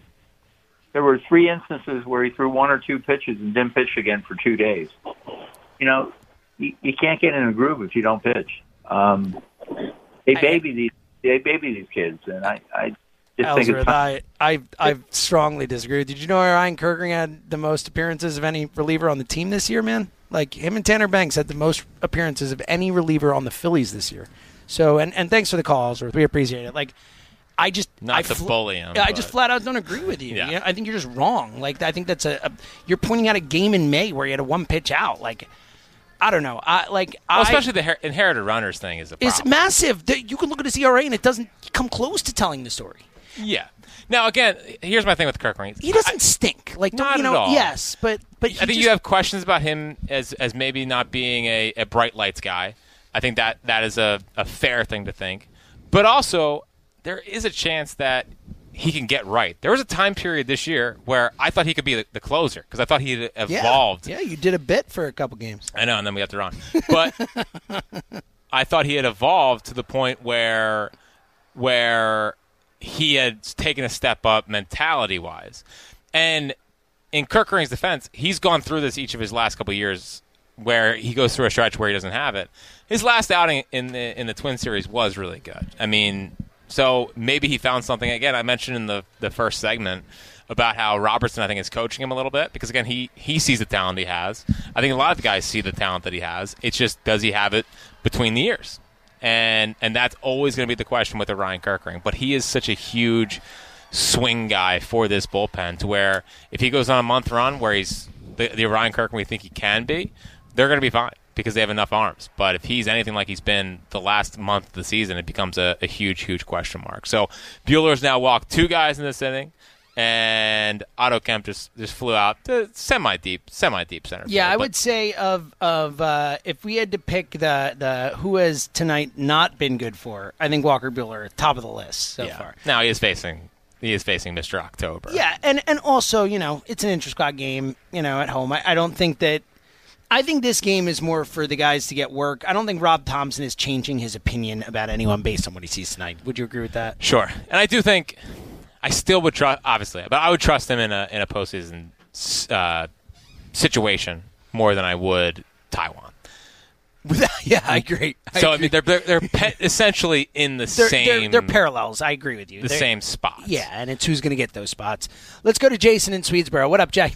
There were three instances where he threw one or two pitches and didn't pitch again for two days. You know, you, you can't get in a groove if you don't pitch. Um, they baby these they baby these kids, and I, I just think Ellsworth, it's I, I, I strongly disagree. Did you know Ryan Kirkring had the most appearances of any reliever on the team this year, man? Like, him and Tanner Banks had the most appearances of any reliever on the Phillies this year. So, and, and thanks for the call, Ellsworth. We appreciate it. Like, I just Not I to fl- bully him, I but- just flat out don't agree with you. Yeah. You know, I think you're just wrong. Like, I think that's a, a you're pointing out a game in May where he had a one pitch out. Like, I don't know. I like Well, I, especially the her- inherited runners thing is a problem. it's massive. The- You can look at his E R A and it doesn't come close to telling the story. Yeah. Now, again, here's my thing with Kirkring. He doesn't stink. Like, don't, Not you know, at all. yes, but but he I think just, you have questions about him as as maybe not being a, a bright lights guy. I think that that is a, a fair thing to think. But also, there is a chance that he can get right. There was a time period this year where I thought he could be the, the closer because I thought he had yeah, evolved. Yeah, you did a bit for a couple games. I know, and then we got the wrong. But I thought he had evolved to the point where where he had taken a step up mentality-wise. And in Kirkring's defense, he's gone through this each of his last couple of years where he goes through a stretch where he doesn't have it. His last outing in the in the Twin Series was really good. I mean, so maybe he found something. Again, I mentioned in the, the first segment about how Robertson, I think, is coaching him a little bit because, again, he, he sees the talent he has. I think a lot of guys see the talent that he has. It's just, does he have it between the ears? And and that's always going to be the question with the Ryan Kirkring. But he is such a huge swing guy for this bullpen to where if he goes on a month run where he's the, the Ryan Kirkring we think he can be, they're going to be fine because they have enough arms. But if he's anything like he's been the last month of the season, it becomes a, a huge, huge question mark. So Buehler's now walked two guys in this inning, and Otto Kemp just, just flew out to semi-deep, semi-deep center field. Yeah, I But would say of of uh, if we had to pick the the who has tonight not been good for, I think Walker Buehler top of the list so yeah. far. Now he is facing he is facing Mister October. Yeah, and and also, you know, it's an inter-squad game, you know, at home. I, I don't think that I think this game is more for the guys to get work. I don't think Rob Thompson is changing his opinion about anyone based on what he sees tonight. Would you agree with that? Sure. And I do think I still would trust, obviously, but I would trust him in a in a postseason uh, situation more than I would Taiwan. Yeah, I agree. I so, agree. I mean, they're, they're, they're pe- essentially in the they're, same... They're, they're parallels. I agree with you. The they're, same spots. Yeah, and it's who's going to get those spots. Let's go to Jason in Swedesboro. What up, Jay?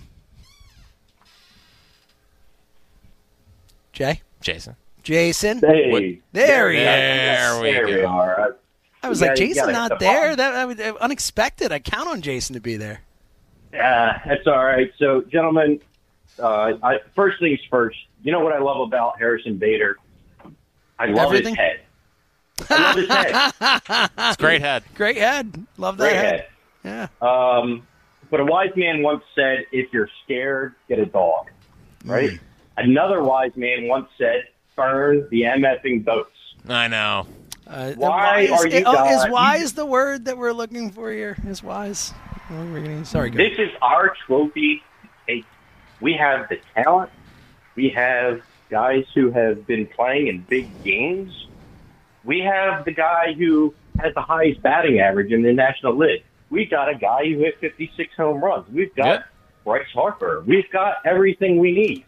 Jay? Jason. Jason? Hey. There he is. There we There go. we are. I was You like, gotta- you Jason gotta not step there? on. That, that was uh, unexpected. I count on Jason to be there. Yeah, that's all right. So, gentlemen, uh, I, first things first, you know what I love about Harrison Bader? I love Everything? his head. I love his head. It's great head. Great head. Love that Great head. head. Yeah. Um, but a wise man once said, if you're scared, get a dog. Right? Mm. Another wise man once said, burn the MFing boats. I know. Uh, Why wise, are you oh, guys- Is wise the word that we're looking for here? Is wise? Oh, we're gonna- Sorry, go. This is our trophy. Hey, we have the talent. We have guys who have been playing in big games. We have the guy who has the highest batting average in the National League. We've got a guy who hit fifty-six home runs. We've got Yep. Bryce Harper. We've got everything we need.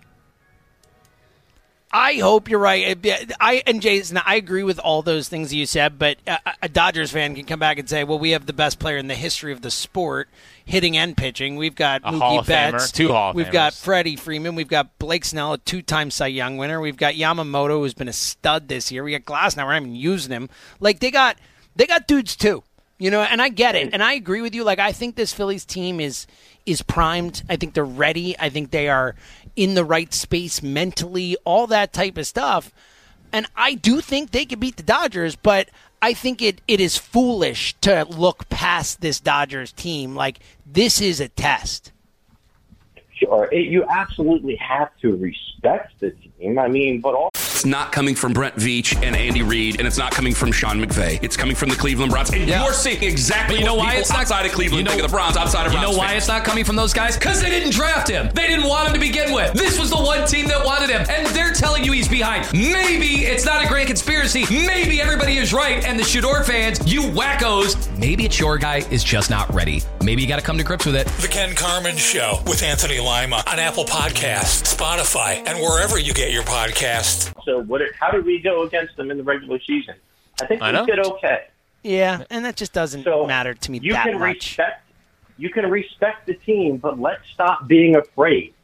I hope you're right. I and Jason, I agree with all those things you said, but a, a Dodgers fan can come back and say, "Well, we have the best player in the history of the sport, hitting and pitching. We've got A Hall Mookie of Famer, Betts, two Hall of We've got Famers. Freddie Freeman. We've got Blake Snell, a two-time Cy Young winner. We've got Yamamoto, who's been a stud this year. We got Glasnow. We're not even using him. Like they got, they got dudes too, you know. And I get it, and I agree with you. Like I think this Phillies team is is primed. I think they're ready. I think they are in the right space mentally, all that type of stuff. And I do think they could beat the Dodgers, but I think it, it is foolish to look past this Dodgers team. Like, this is a test. Sure, it, you absolutely have to respect the team. I mean, but all. It's not coming from Brent Veach and Andy Reid, and it's not coming from Sean McVay. It's coming from the Cleveland Browns. And Yeah. you're seeing exactly But you know what why people it's not outside of Cleveland you know, think of the Browns, outside of You Browns know why fans. it's not coming from those guys? Because they didn't draft him. They didn't want him to begin with. This was the one team that wanted him, and they're telling you he's behind. Maybe it's not a great conspiracy. Maybe everybody is right, and the Shador fans, you wackos, maybe it's your guy is just not ready. Maybe you got to come to grips with it. The Ken Carmen Show with Anthony Lima on Apple Podcasts, Spotify, and wherever you get your podcasts. So, what? How did we go against them in the regular season? I think I we know. did okay. Yeah, and that just doesn't So, matter to me You that can much. respect. You can respect the team, but let's stop being afraid.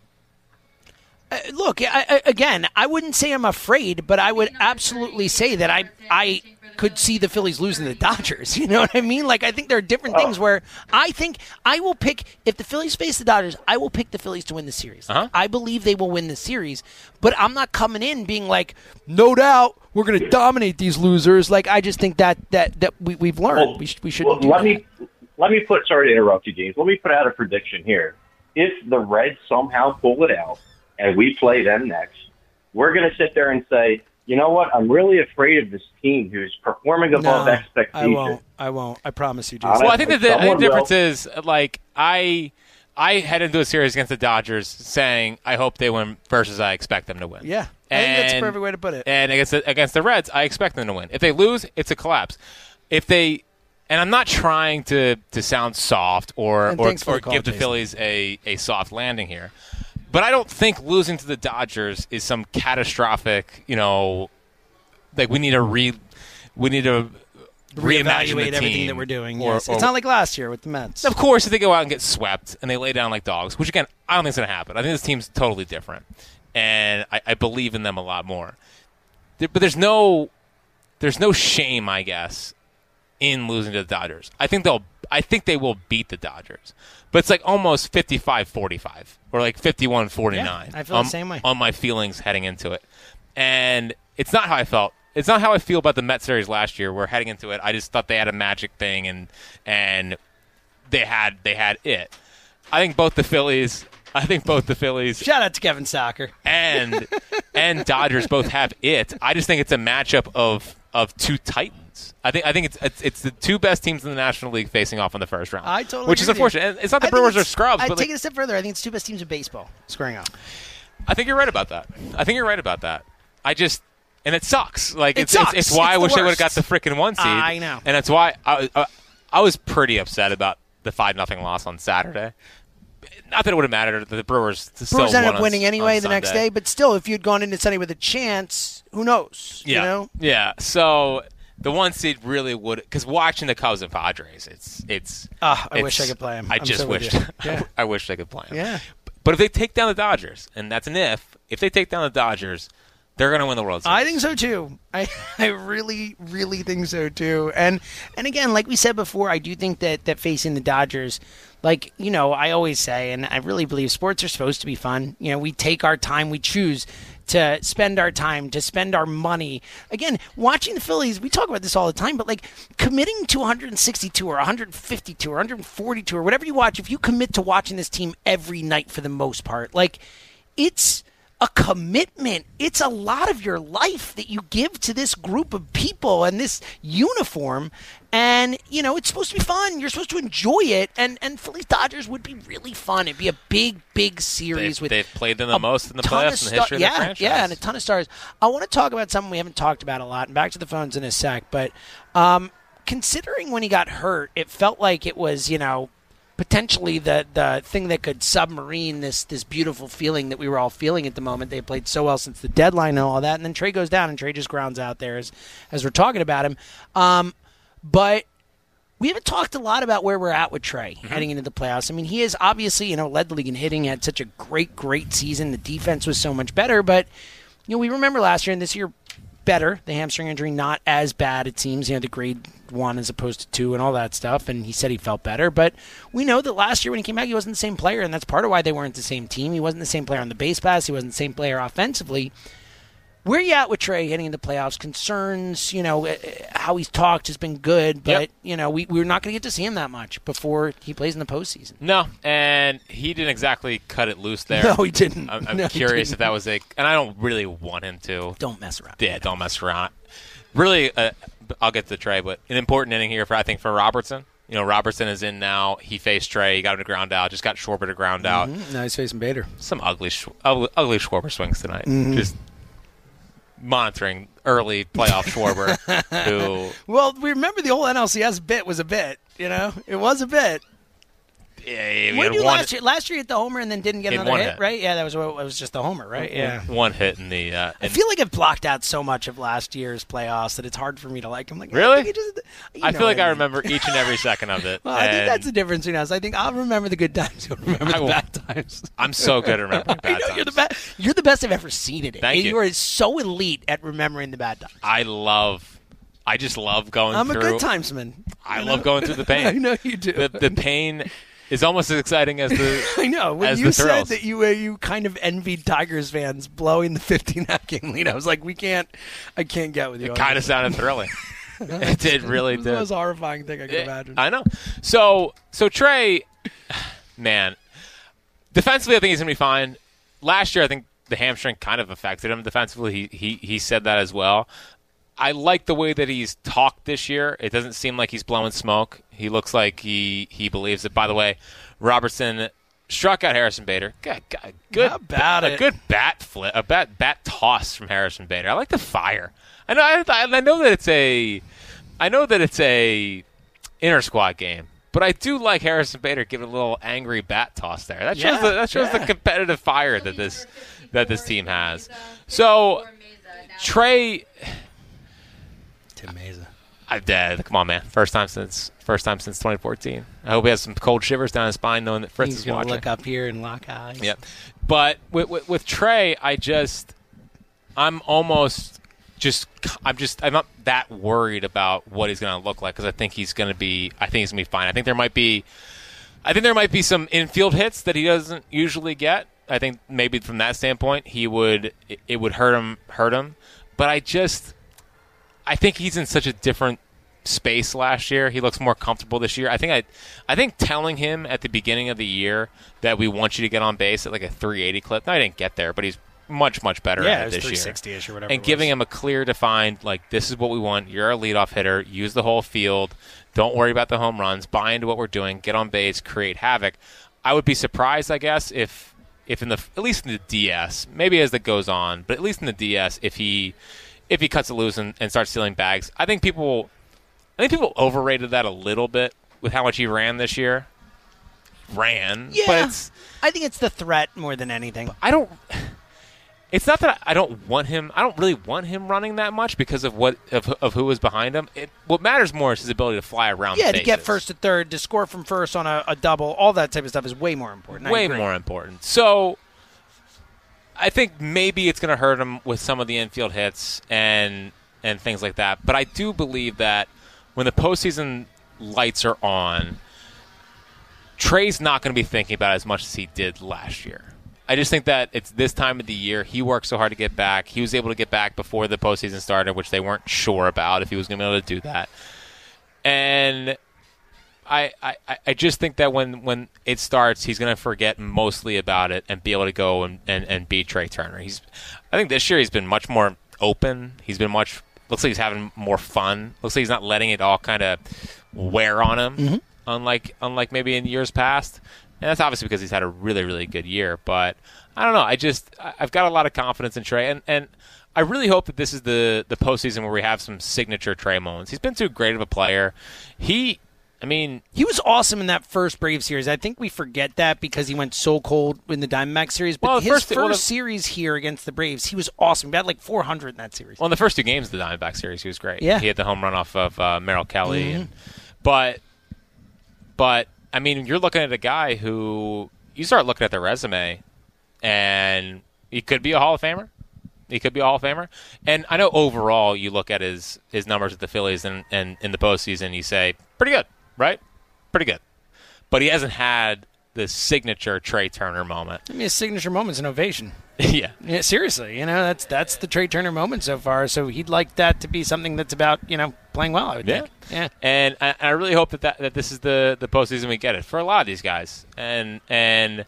Uh, look, I, I, again, I wouldn't say I'm afraid, but I would absolutely say that I I could see the Phillies losing to the Dodgers. You know what I mean? Like, I think there are different things where I think I will pick, if the Phillies face the Dodgers, I will pick the Phillies to win the series. Uh-huh. I believe they will win the series, but I'm not coming in being like, no doubt, we're going to dominate these losers. Like, I just think that that, that we, we've learned. Well, we, sh- we shouldn't well, do let that. me let me put. Sorry to interrupt you, James. Let me put out a prediction here. If the Reds somehow pull it out and we play them next, we're going to sit there and say, you know what? I'm really afraid of this team who's performing above No, expectations. I won't. I won't. I promise you, Jason. Well, I think that the, I think the Someone difference will. is, like, I I head into a series against the Dodgers saying I hope they win versus I expect them to win. Yeah, I think that's the And- perfect way to put it. And against the, against the Reds, I expect them to win. If they lose, it's a collapse. If they, and I'm not trying to, to sound soft or And or, thanks for or the call, give the Jason. Phillies a, a soft landing here, but I don't think losing to the Dodgers is some catastrophic. You know, like we need to re, we need to reimagine the Reevaluate team everything that we're doing. or- Yes. or- It's not like last year with the Mets. of course, if they go out and get swept and they lay down like dogs, which again, I don't think is going to happen. I think this team's totally different, and I, I believe in them a lot more. There, but there's no, there's no shame, I guess, in losing to the Dodgers. I think they'll, I think they will beat the Dodgers, but it's like almost fifty-five forty-five or like fifty-one forty-nine. Yeah, I feel on, the same way. on my feelings heading into it, and it's not how I felt. It's not how I feel about the Mets series last year. Where heading into it, I just thought they had a magic thing, and and they had they had it. I think both the Phillies, I think both the Phillies, Shout out to Kevin Soccer and and Dodgers both have it. I just think it's a matchup of of two titans. I think I think it's it's, it's the two best teams in the National League facing off in the first round. I totally which is agree with you. unfortunate. And it's not the I think Brewers are it's- scrubs, I'd but take like, it a step further. I think it's two best teams in baseball squaring off. I think you're right about that. I think you're right about that. I just and it sucks. Like It it's, sucks. it's it's why It's I the wish they would have worst. got the freaking one seed. I know. And that's why I I, I was pretty upset about the five nothing loss on Saturday. Not that it would have mattered. The Brewers still Brewers ended won up on- winning anyway on the next Sunday. day, but still, if you'd gone into Sunday with a chance, who knows? Yeah. You know? Yeah. So the one seed really would because watching the Cubs and Padres, it's it's. Ah, I it's- wish I could play 'em. I I'm just so with wish. you. Yeah. I wish I could play 'em. Yeah. But if they take down the Dodgers, and that's an if, if they take down the Dodgers, they're going to win the World Series. I think so too. I, I really, really think so too. And and again, like we said before, I do think that, that facing the Dodgers, like, you know, I always say, and I really believe sports are supposed to be fun. You know, we take our time, we choose to spend our time, to spend our money. Again, watching the Phillies, we talk about this all the time, but like committing to one hundred sixty-two or one hundred fifty-two or one hundred forty-two or whatever you watch, if you commit to watching this team every night for the most part, like it's a commitment. It's a lot of your life that you give to this group of people and this uniform. And, you know, it's supposed to be fun. You're supposed to enjoy it. And and Phillies Dodgers would be really fun. It'd be a big, big series. They've, with they've played them the most in the ton of playoffs in the sta- history of yeah, the franchise. Yeah, and a ton of stars. I want to talk about something we haven't talked about a lot, and back to the phones in a sec. But um, considering when he got hurt, it felt like it was, you know, potentially the the thing that could submarine this this beautiful feeling that we were all feeling at the moment. They played so well since the deadline and all that, and then Trey goes down, and Trey just grounds out there as, as we're talking about him. Um, but we haven't talked a lot about where we're at with Trey Mm-hmm. heading into the playoffs. I mean, he is obviously, you know, led the league in hitting, had such a great, great season. The defense was so much better, but, you know, we remember last year and this year better. The hamstring injury, not as bad, it seems, you know, the grade one as opposed to two and all that stuff, and he said he felt better. But we know that last year when he came back, he wasn't the same player, and that's part of why they weren't the same team. He wasn't the same player on the base pass. He wasn't the same player offensively. Where are you at with Trey heading into the playoffs? Concerns, you know, how he's talked has been good, but, Yep. you know, we, we're not going to get to see him that much before he plays in the postseason. No, and he didn't exactly cut it loose there. No, he didn't. I'm, I'm No, he curious didn't. if that was a, and I don't really want him to. Don't mess around. Yeah, don't mess around. Really, uh, I'll get to Trey, but an important inning here for I think for Robertson. You know, Robertson is in now. He faced Trey. He got him to ground out. Just got Schwarber to ground out. Mm-hmm. Now he's facing Bader. Some ugly, Sch- ugly, ugly Schwarber swings tonight. Mhm. Just monitoring early playoff Schwarber, who Well, we remember the whole N L C S bit was a bit, you know? It was a bit. yeah, he What had did you do one, last year? Last year he hit the homer and then didn't get He had another one hit, hit. right? Yeah, that was what it was just the homer, right? Yeah. one hit in the. Uh, I in- feel like I've blocked out so much of last year's playoffs that it's hard for me to like. I'm like, I Really? think it just- you I know feel like what I mean. remember each and every second of it. Well, I think and that's the difference between us. I think I'll remember the good times. You'll remember the I will- bad times. I'm so good at remembering I bad know times. you're the best. You're the best I've ever seen at it. Thank And you. You are so elite at remembering the bad times. I love. I just love going I'm through. a good timesman. I you love know? going through the pain. I know you do. The, the pain is almost as exciting as the. I know. When as you the said thrills. that you uh, you kind of envied Tigers fans blowing the fifteen half game lead, I was like, we can't. I can't get with you. It on kind this. of sounded thrilling. It did really It was did. the most horrifying thing I could imagine. I know. So so Trey, man, defensively I think he's gonna be fine. Last year I think the hamstring kind of affected him defensively. He he he said that as well. I like the way that he's talked this year. It doesn't seem like he's blowing smoke. He looks like he he believes it. By the way, Robertson struck out Harrison Bader. Good, good, good How about a it? good bat flip, a bat bat toss from Harrison Bader. I like the fire. I know I, I know that it's a I know that it's a inter squad game, but I do like Harrison Bader giving a little angry bat toss there. That shows Yeah, the, that shows yeah. the competitive fire that this that this team has. So Trey. Tim Meza. I'm dead. Come on, man. First time since first time since twenty fourteen. I hope he has some cold shivers down his spine knowing that Fritz He's is gonna watching. look up here and lock eyes. Yep. But with, with, with Trey, I just, I'm almost just, I'm just, I'm not that worried about what he's going to look like because I think he's going to be, I think he's going to be fine. I think there might be, I think there might be some infield hits that he doesn't usually get. I think maybe from that standpoint, he would, it, it would hurt him, hurt him. But I just, I think he's in such a different space last year. He looks more comfortable this year. I think I I think telling him at the beginning of the year that we want you to get on base at like a three eighty clip. No, I didn't get there, but he's much, much better Yeah, at it it was this three year. sixty-ish or whatever And it giving was. him a clear defined, like, this is what we want. You're a leadoff hitter. Use the whole field. Don't worry about the home runs. Buy into what we're doing. Get on base. Create havoc. I would be surprised, I guess, if if in the at least in the D S, maybe as it goes on, but at least in the D S, if he if he cuts it loose and, and starts stealing bags, I think people I think people overrated that a little bit with how much he ran this year. Ran, Yeah, but it's I think it's the threat more than anything. I don't. It's not that I don't want him. I don't really want him running that much because of what of, of who was behind him. It, what matters more is his ability to fly around. Yeah, bases. to get first to third, to score from first on a, a double, all that type of stuff is way more important. I Way agree. more important. So I think maybe it's going to hurt him with some of the infield hits and and things like that. But I do believe that when the postseason lights are on, Trey's not going to be thinking about it as much as he did last year. I just think that it's this time of the year. He worked so hard to get back. He was able to get back before the postseason started, which they weren't sure about if he was going to be able to do that. And I, I, I just think that when, when it starts, he's going to forget mostly about it and be able to go and, and, and beat Trey Turner. He's, I think this year he's been much more open. He's been much looks like he's having more fun. Looks like he's not letting it all kind of wear on him, mm-hmm. unlike unlike maybe in years past. And that's obviously because he's had a really, really good year. But I don't know. I just I've got a lot of confidence in Trey, and, and I really hope that this is the the postseason where we have some signature Trey moments. He's been too great of a player. He, I mean, he was awesome in that first Braves series. I think we forget that because he went so cold in the Diamondback series. But well, his first, first, well, the, series here against the Braves, he was awesome. He had like four hundred in that series. Well, in the first two games of the Diamondback series, he was great. Yeah, he had the home run off of uh, Merrill Kelly, mm-hmm. and, but but. I mean, you're looking at a guy who you start looking at the resume, and he could be a Hall of Famer. He could be a Hall of Famer. And I know overall you look at his, his numbers at the Phillies and, and in the postseason, you say, pretty good, right? Pretty good. But he hasn't had the signature Trey Turner moment. I mean, his signature moment's an ovation. yeah. yeah. Seriously, you know, that's that's the Trey Turner moment so far. So he'd like that to be something that's about, you know, playing well, I would yeah. think. Yeah. And I, I really hope that, that that this is the, the postseason we get it for a lot of these guys. And and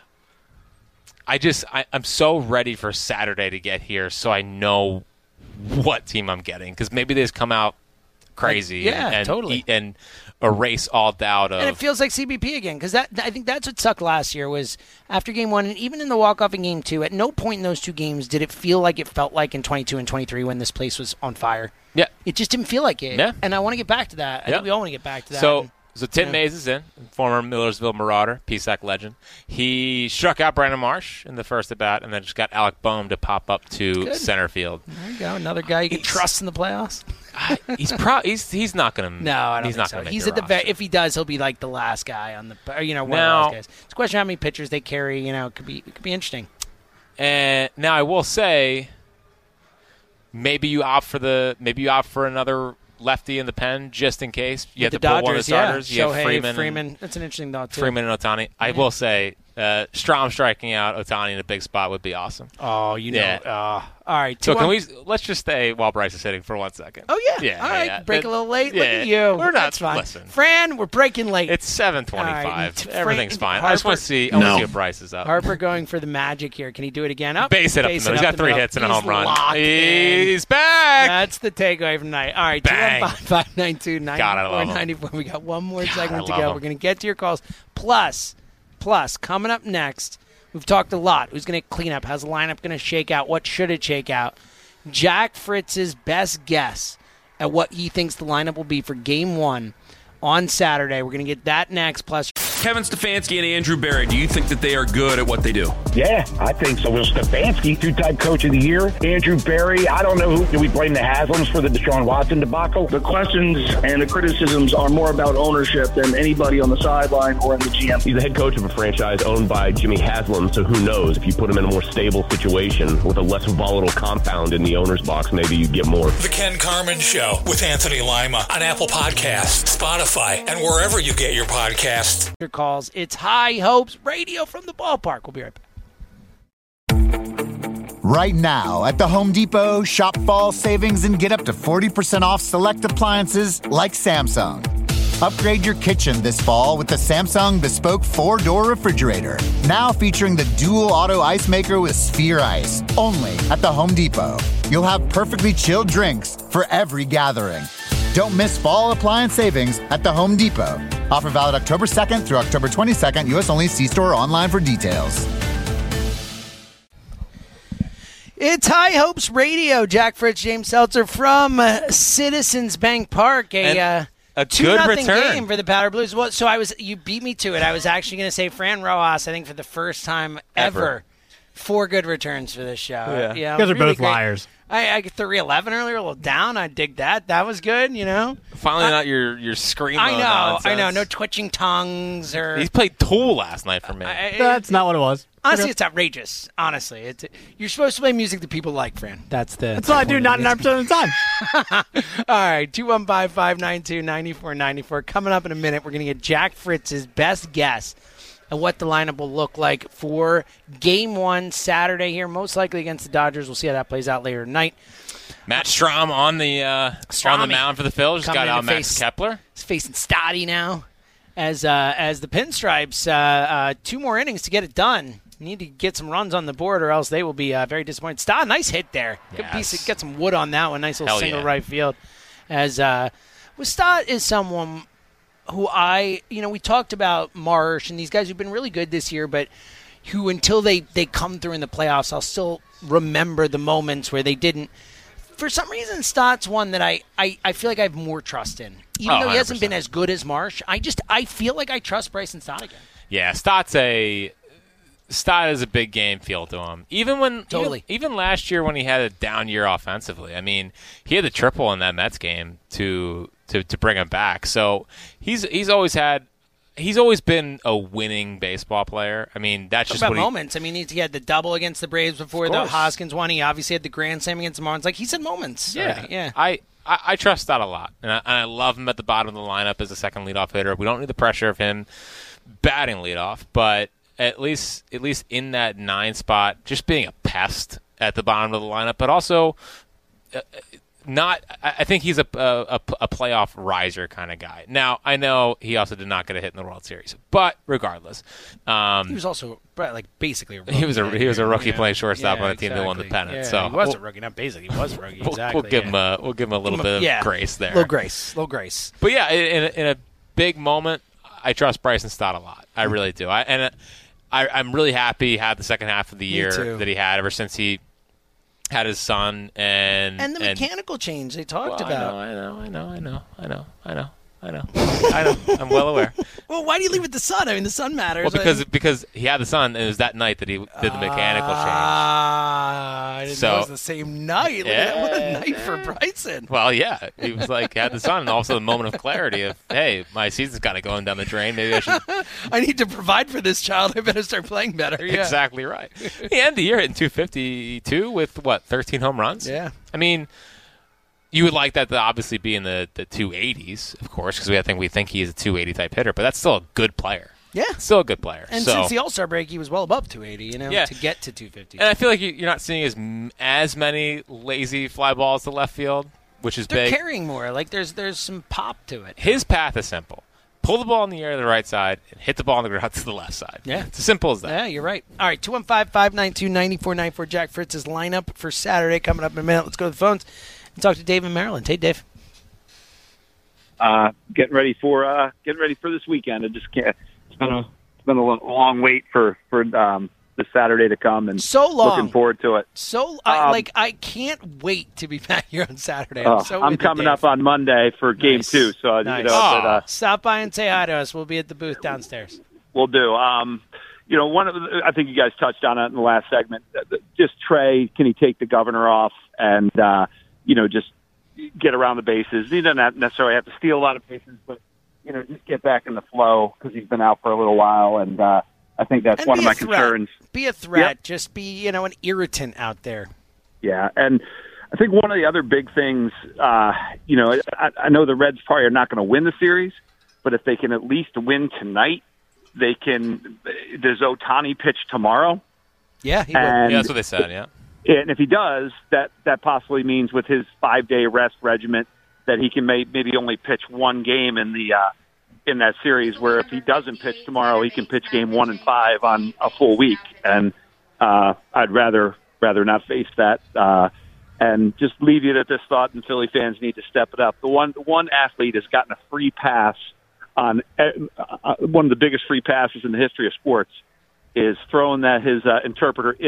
I just I, I'm so ready for Saturday to get here so I know what team I'm getting. Because maybe they just come out crazy like, yeah, and, and totally. eat, and erase all doubt of and it feels like C B P again because that I think that's what sucked last year was after game one and even in the walk off in game two. At no point in those two games did it feel like it felt like in twenty-two and twenty-three when this place was on fire. Yeah, it just didn't feel like it. Yeah, and I want to get back to that. I yeah. think we all want to get back to that. So. And, So Tim yeah. Mays is in, former Millersville Marauder, P S A C legend. He struck out Brandon Marsh in the first at bat, and then just got Alec Boehm to pop up to Good. center field. There you go, another guy you can trust in the playoffs. he's pro- he's he's not going to. No, I don't he's think not so. going to. He's at the ve- if he does, he'll be like the last guy on the, or, you know, one now, of the last guys. It's a question of how many pitchers they carry. You know, it could be it could be interesting. And now I will say, maybe you opt for the maybe you opt for another lefty in the pen just in case you With have the to pull Dodgers, one of the starters. yeah. You have Shohei, Freeman. Freeman. And, That's an interesting thought too. Freeman and Ohtani. I Yeah. will say, uh, Strom striking out Ohtani in a big spot would be awesome. Oh, you know. Yeah. Uh, all right. So two can on- we? Let's just stay while Bryce is hitting for one second. Oh yeah. Yeah. All yeah, right. yeah. Break That- a little late. Look yeah. at you. We're not. That's fine. Listen, Fran, we're breaking late. it's seven twenty-five. All right. Everything's fine. Harper, I just want to see. I want to see what Bryce is up. Harper going for the magic here. Can he do it again? Up. Base hit up the Base middle. it He's up got the three middle. hits and a He's home run. locked He's in. back. That's the takeaway from tonight. All right. Bang. two one five, five nine two, nine four nine four. We got one more segment to love go. him. We're going to get to your calls. Plus, plus, coming up next, we've talked a lot. Who's going to clean up? How's the lineup going to shake out? What should it shake out? Jack Fritz's best guess at what he thinks the lineup will be for game one on Saturday. We're going to get that next. Plus, Kevin Stefanski and Andrew Barry, do you think that they are good at what they do? Yeah, I think so. Will Stefanski, two-time coach of the year. Andrew Barry, I don't know who. Do we blame the Haslams for the Deshaun Watson debacle? The questions and the criticisms are more about ownership than anybody on the sideline or in the G M. He's the head coach of a franchise owned by Jimmy Haslam, so who knows? If you put him in a more stable situation with a less volatile compound in the owner's box, maybe you get more. The Ken Carmen Show with Anthony Lima on Apple Podcasts, Spotify, and wherever you get your podcasts. your calls. It's High Hopes Radio from the ballpark. We'll be right back. Right now at the Home Depot, shop fall savings and get up to forty percent off select appliances like Samsung. Upgrade your kitchen this fall with the Samsung Bespoke four-door refrigerator. Now featuring the dual auto ice maker with Sphere Ice. Only at the Home Depot. You'll have perfectly chilled drinks for every gathering. Don't miss fall appliance savings at the Home Depot. Offer valid October second through October twenty-second. U S only. See store or online for details. It's High Hopes Radio. Jack Fritz, James Seltzer from uh, Citizens Bank Park. A, uh, a two good nothing return. game for the Powder Blues. Well, so I was. You beat me to it. I was actually going to say Fran Rojas. I think for the first time ever, Ever. four good returns for this show. Yeah. yeah You guys are really both great. liars. I, I get three eleven earlier, a little down. I dig that. That was good. You know. Finally, not your your screamo I know. nonsense. I know. No twitching tongues or. He's played Tool last night for me. That's not what it was. Honestly, it's outrageous. Honestly, it's you're supposed to play music that people like, Fran. That's the. That's all I do ninety-nine percent of the time. All right, two one five, five nine two, nine four nine four. Coming up in a minute, we're going to get Jack Fritz's best guess at what the lineup will look like for Game One Saturday here, most likely against the Dodgers. We'll see how that plays out later tonight. Matt Strahm on the uh, on the Strami. mound for the Phils. Just Coming got in out to Max face- Kepler. He's facing Stotty now, as uh, as the Pinstripes. Uh, uh, two more innings to get it done. Need to get some runs on the board, or else they will be uh, very disappointed. Stott, nice hit there. Good Yes. piece. Of, get some wood on that one. Nice little Hell single yeah. right field. As uh, well, Stott is someone who I, you know, we talked about Marsh and these guys who've been really good this year, but who until they they come through in the playoffs, I'll still remember the moments where they didn't. For some reason, Stott's one that I, I, I feel like I have more trust in. Even Oh, though he hasn't one hundred percent. been as good as Marsh, I just I feel like I trust Bryson Stott again. Yeah, Stott's a Stott is a big game feel to him. Even when Totally. even, even last year when he had a down year offensively, I mean, he had the triple in that Mets game to to, to bring him back. So he's he's always had he's always been a winning baseball player. I mean, that's Talk just about what he, moments. I mean, he, he had the double against the Braves before Of the course. Hoskins one. He obviously had the grand slam against the Marlins. Like, he said moments. Yeah, already. yeah. I, I, I trust Stott a lot, and I, and I love him at the bottom of the lineup as a second leadoff hitter. We don't need the pressure of him batting leadoff, but at least at least in that nine spot, just being a pest at the bottom of the lineup, but also uh, not. I I think he's a, a a playoff riser kind of guy. Now I know he also did not get a hit in the World Series, but regardless, um, He was also like basically a rookie. he was a he was a rookie Yeah. playing shortstop Yeah, on a team that won the exactly. pennant. Yeah, so he was we'll- a rookie, not basically. He was a rookie. We'll, Exactly. we'll give him yeah. a we'll give him a little Give him a- bit of yeah. grace there. Little grace. Little grace. But yeah, in a, in a big moment, I trust Bryson Stott a lot. I really do. I and I, I'm really happy he had the second half of the Me year too. that he had ever since he had his son and And the mechanical change they talked Well, about. I know, I know, I know, I know, I know, I know, I know. I'm well aware. Well, why do you leave with the sun? I mean, the sun matters. Well, because because he had the son, and it was that night that he did the mechanical change. Ah, I didn't So- know it was the same night. Look at that. What a night for Bryson. Well, yeah, he was like had the son, and also the moment of clarity of, hey, my season's kind of going down the drain. Maybe I should. I need to provide for this child. I better start playing better. Yeah. Exactly right. He ended the year hitting two fifty-two with what, thirteen home runs? Yeah. I mean, you would like that to obviously be in the, the two eighties, of course, because we I think we think he's a two eighty type hitter, but that's still a good player. Yeah. Still a good player. And so, since the All-Star break, he was well above two eighty, you know, Yeah. to get to two fifty. and I feel like you- you're not seeing as m- as many lazy fly balls to left field, which is They're big. carrying more. Like, there's there's some pop to it. His path is simple. Pull the ball in the air to the right side and hit the ball on the ground to the left side. Yeah. It's as simple as that. Yeah, you're right. All right, two one five, five nine two, nine four nine four. Jack Fritz's lineup for Saturday coming up in a minute. Let's go to the phones and talk to Dave in Maryland. Hey, Dave. uh, getting ready for uh, getting ready for this weekend. I just can't. It's been a it's been a lo- long wait for for um, this Saturday to come, and So long. looking forward to it. So, I, Um, like, I can't wait to be back here on Saturday. Uh, I'm so I'm with you, coming Dave. up on Monday for Game Nice. Two, so Nice. you know, but, uh, Stop by and say hi to us. We'll be at the booth downstairs. we'll do. Um, you know, one of the, I think you guys touched on it in the last segment. Just Trey, can he take the governor off and uh, you know just get around the bases? He doesn't have necessarily have to steal a lot of bases, but you know, just get back in the flow because he's been out for a little while, and uh, I think that's And one be of my a threat. concerns. Be a threat. Yep. Just be, you know, an irritant out there. Yeah, and I think one of the other big things, uh, you know, I, I know the Reds probably are not going to win the series, but if they can at least win tonight, they can. Does Ohtani pitch tomorrow? Yeah, he And- yeah, that's what they said, yeah. And if he does, that that possibly means with his five-day rest regiment that he can may, maybe only pitch one game in the uh, in that series. Where if he doesn't pitch tomorrow, he can pitch game one and five on a full week. And uh, I'd rather rather not face that. Uh, and just leave you at this thought, and Philly fans need to step it up. The one the one athlete has gotten a free pass on uh, one of the biggest free passes in the history of sports is throwing that his uh, interpreter Ippy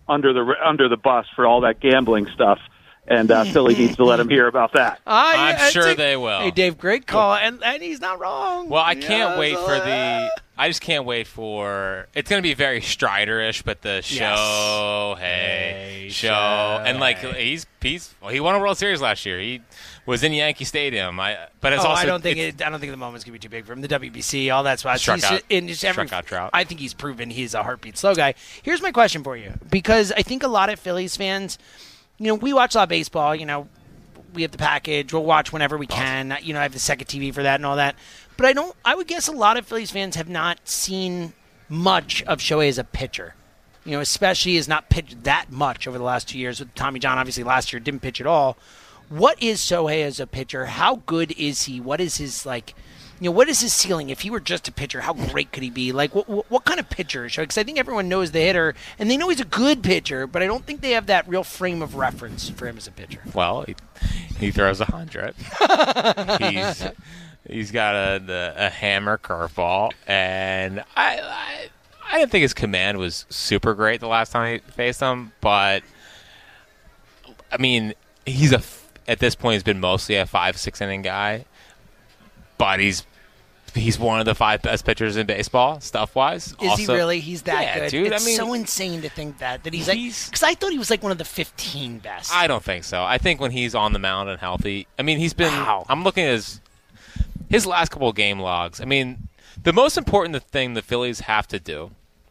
under the under the bus for all that gambling stuff. And uh, Philly needs to let him hear about that. Uh, I'm yeah, sure it's a- they will. Hey, Dave, great call, and, and he's not wrong. Well, I can't Yeah, wait so, for uh, the. I just can't wait for. It's going to be very Strider-ish, but the show, hey, show, and like he's he's well, he won a World Series last year. He was in Yankee Stadium. I but it's oh, also I don't think it's- it, I don't think the moment's gonna be too big for him. The W B C, all that spots. Struck He's out- in just every, struck out Trout. I think he's proven he's a heartbeat slow guy. Here's my question for you, because I think a lot of Phillies fans, you know, we watch a lot of baseball. You know, we have the package. We'll watch whenever we can. You know, I have the second T V for that and all that. But I don't. I would guess a lot of Phillies fans have not seen much of Shohei as a pitcher. You know, especially has not pitched that much over the last two years. With Tommy John, obviously last year didn't pitch at all. What is Shohei as a pitcher? How good is he? What is his like? You know, what is his ceiling? If he were just a pitcher, how great could he be? Like, what what, what kind of pitcher is Shohei? Because I think everyone knows the hitter, and they know he's a good pitcher, but I don't think they have that real frame of reference for him as a pitcher. Well, he, he throws a hundred. he's he's got a the, a hammer curveball, and I, I I didn't think his command was super great the last time he faced him, but I mean, he's a at this point he's been mostly a five six inning guy, but he's he's one of the five best pitchers in baseball stuff wise. Is he really? He's that yeah, good. dude. It's I mean, so insane to think that that he's, like because I thought he was like one of the fifteen best. I don't think so. I think when he's on the mound and healthy, I mean, he's been. Wow. I'm looking at his his last couple of game logs. I mean, the most important thing the Phillies have to do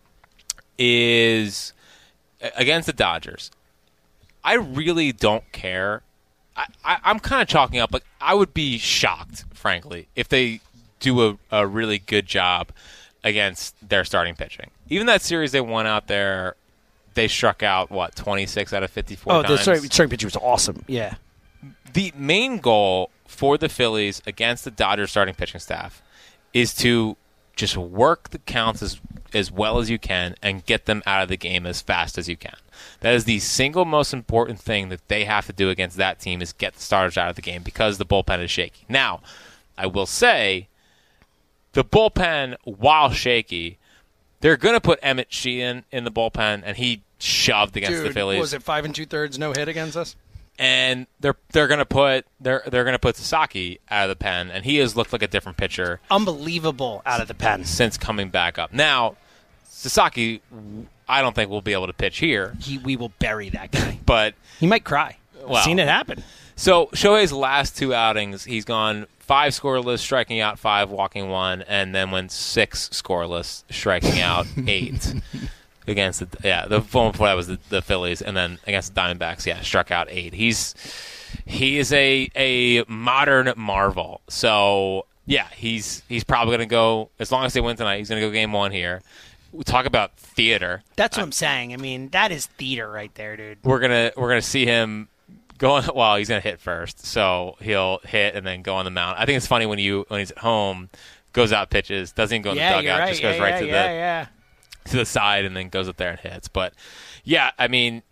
is against the Dodgers. I really don't care. I, I, I'm kind of chalking up. Like, I would be shocked, frankly, if they do a, a really good job against their starting pitching. Even that series they won out there, they struck out, what, twenty-six out of fifty-four Oh, times? the starting, starting pitcher was awesome. Yeah. The main goal for the Phillies against the Dodgers starting pitching staff is to just work the counts as as well as you can and get them out of the game as fast as you can. That is the single most important thing that they have to do against that team is get the starters out of the game because the bullpen is shaky. Now, I will say the bullpen, while shaky, they're going to put Emmett Sheehan in the bullpen, and he shoved against Dude, the Phillies. was it five and two thirds no hit against us? And they're they're gonna put they're they're gonna put Sasaki out of the pen, and he has looked like a different pitcher. Unbelievable out of the pen since coming back up. Now, Sasaki, I don't think we'll be able to pitch here. He, we will bury that guy, but he might cry. Well, I've seen it happen. So Shohei's last two outings, he's gone five scoreless, striking out five, walking one, and then went six scoreless, striking out eight. Against the yeah, the one before that was the, the Phillies, and then against the Diamondbacks, yeah, struck out eight. He's he is a a modern marvel. So yeah, he's he's probably gonna go as long as they win tonight. He's gonna go game one here. We talk about theater. That's what I'm saying. I mean, that is theater right there, dude. We're gonna we're gonna see him going. Well, he's gonna hit first, so he'll hit and then go on the mound. I think it's funny when you when he's at home, goes out, pitches, doesn't even go in Yeah, the you're dugout, right. just goes Yeah, right yeah, to yeah, the yeah. to the side and then goes up there and hits. But yeah, I mean,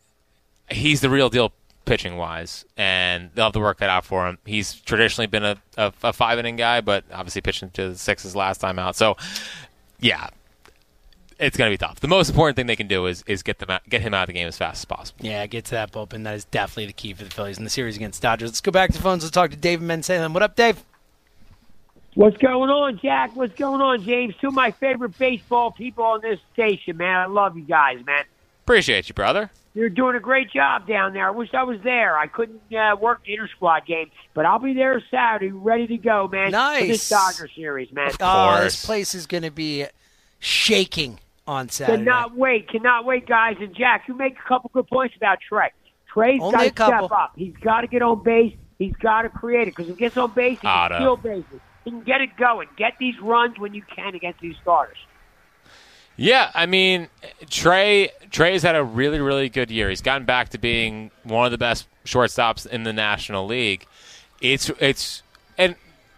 he's the real deal pitching wise, and they'll have to work that out for him. He's traditionally been a, a, a five inning guy, but obviously pitching to the sixes last time out. So yeah, it's gonna be tough. The most important thing they can do is is get them out, get him out of the game as fast as possible. Yeah, get to that bullpen. That is definitely the key for the Phillies in the series against Dodgers. Let's go back to the phones. Let's talk to Dave in Salem. What up, Dave? What's going on, Jack? What's going on, James? Two of my favorite baseball people on this station, man. I love you guys, man. Appreciate you, brother. You're doing a great job down there. I wish I was there. I couldn't uh, work the inter-squad game, but I'll be there Saturday, ready to go, man. Nice. For this Dodger series, man. Oh, this place is going to be shaking on Saturday. Cannot wait. Cannot wait, guys. And, Jack, you make a couple good points about Trey. Trey's Only got a to couple. step up. He's got to get on base. He's got to create it, because if he gets on base, he can Auto. steal bases. He can get it going. Get these runs when you can against these starters. Yeah, I mean, Trey Trey's had a really, really good year. He's gotten back to being one of the best shortstops in the National League. It's it's and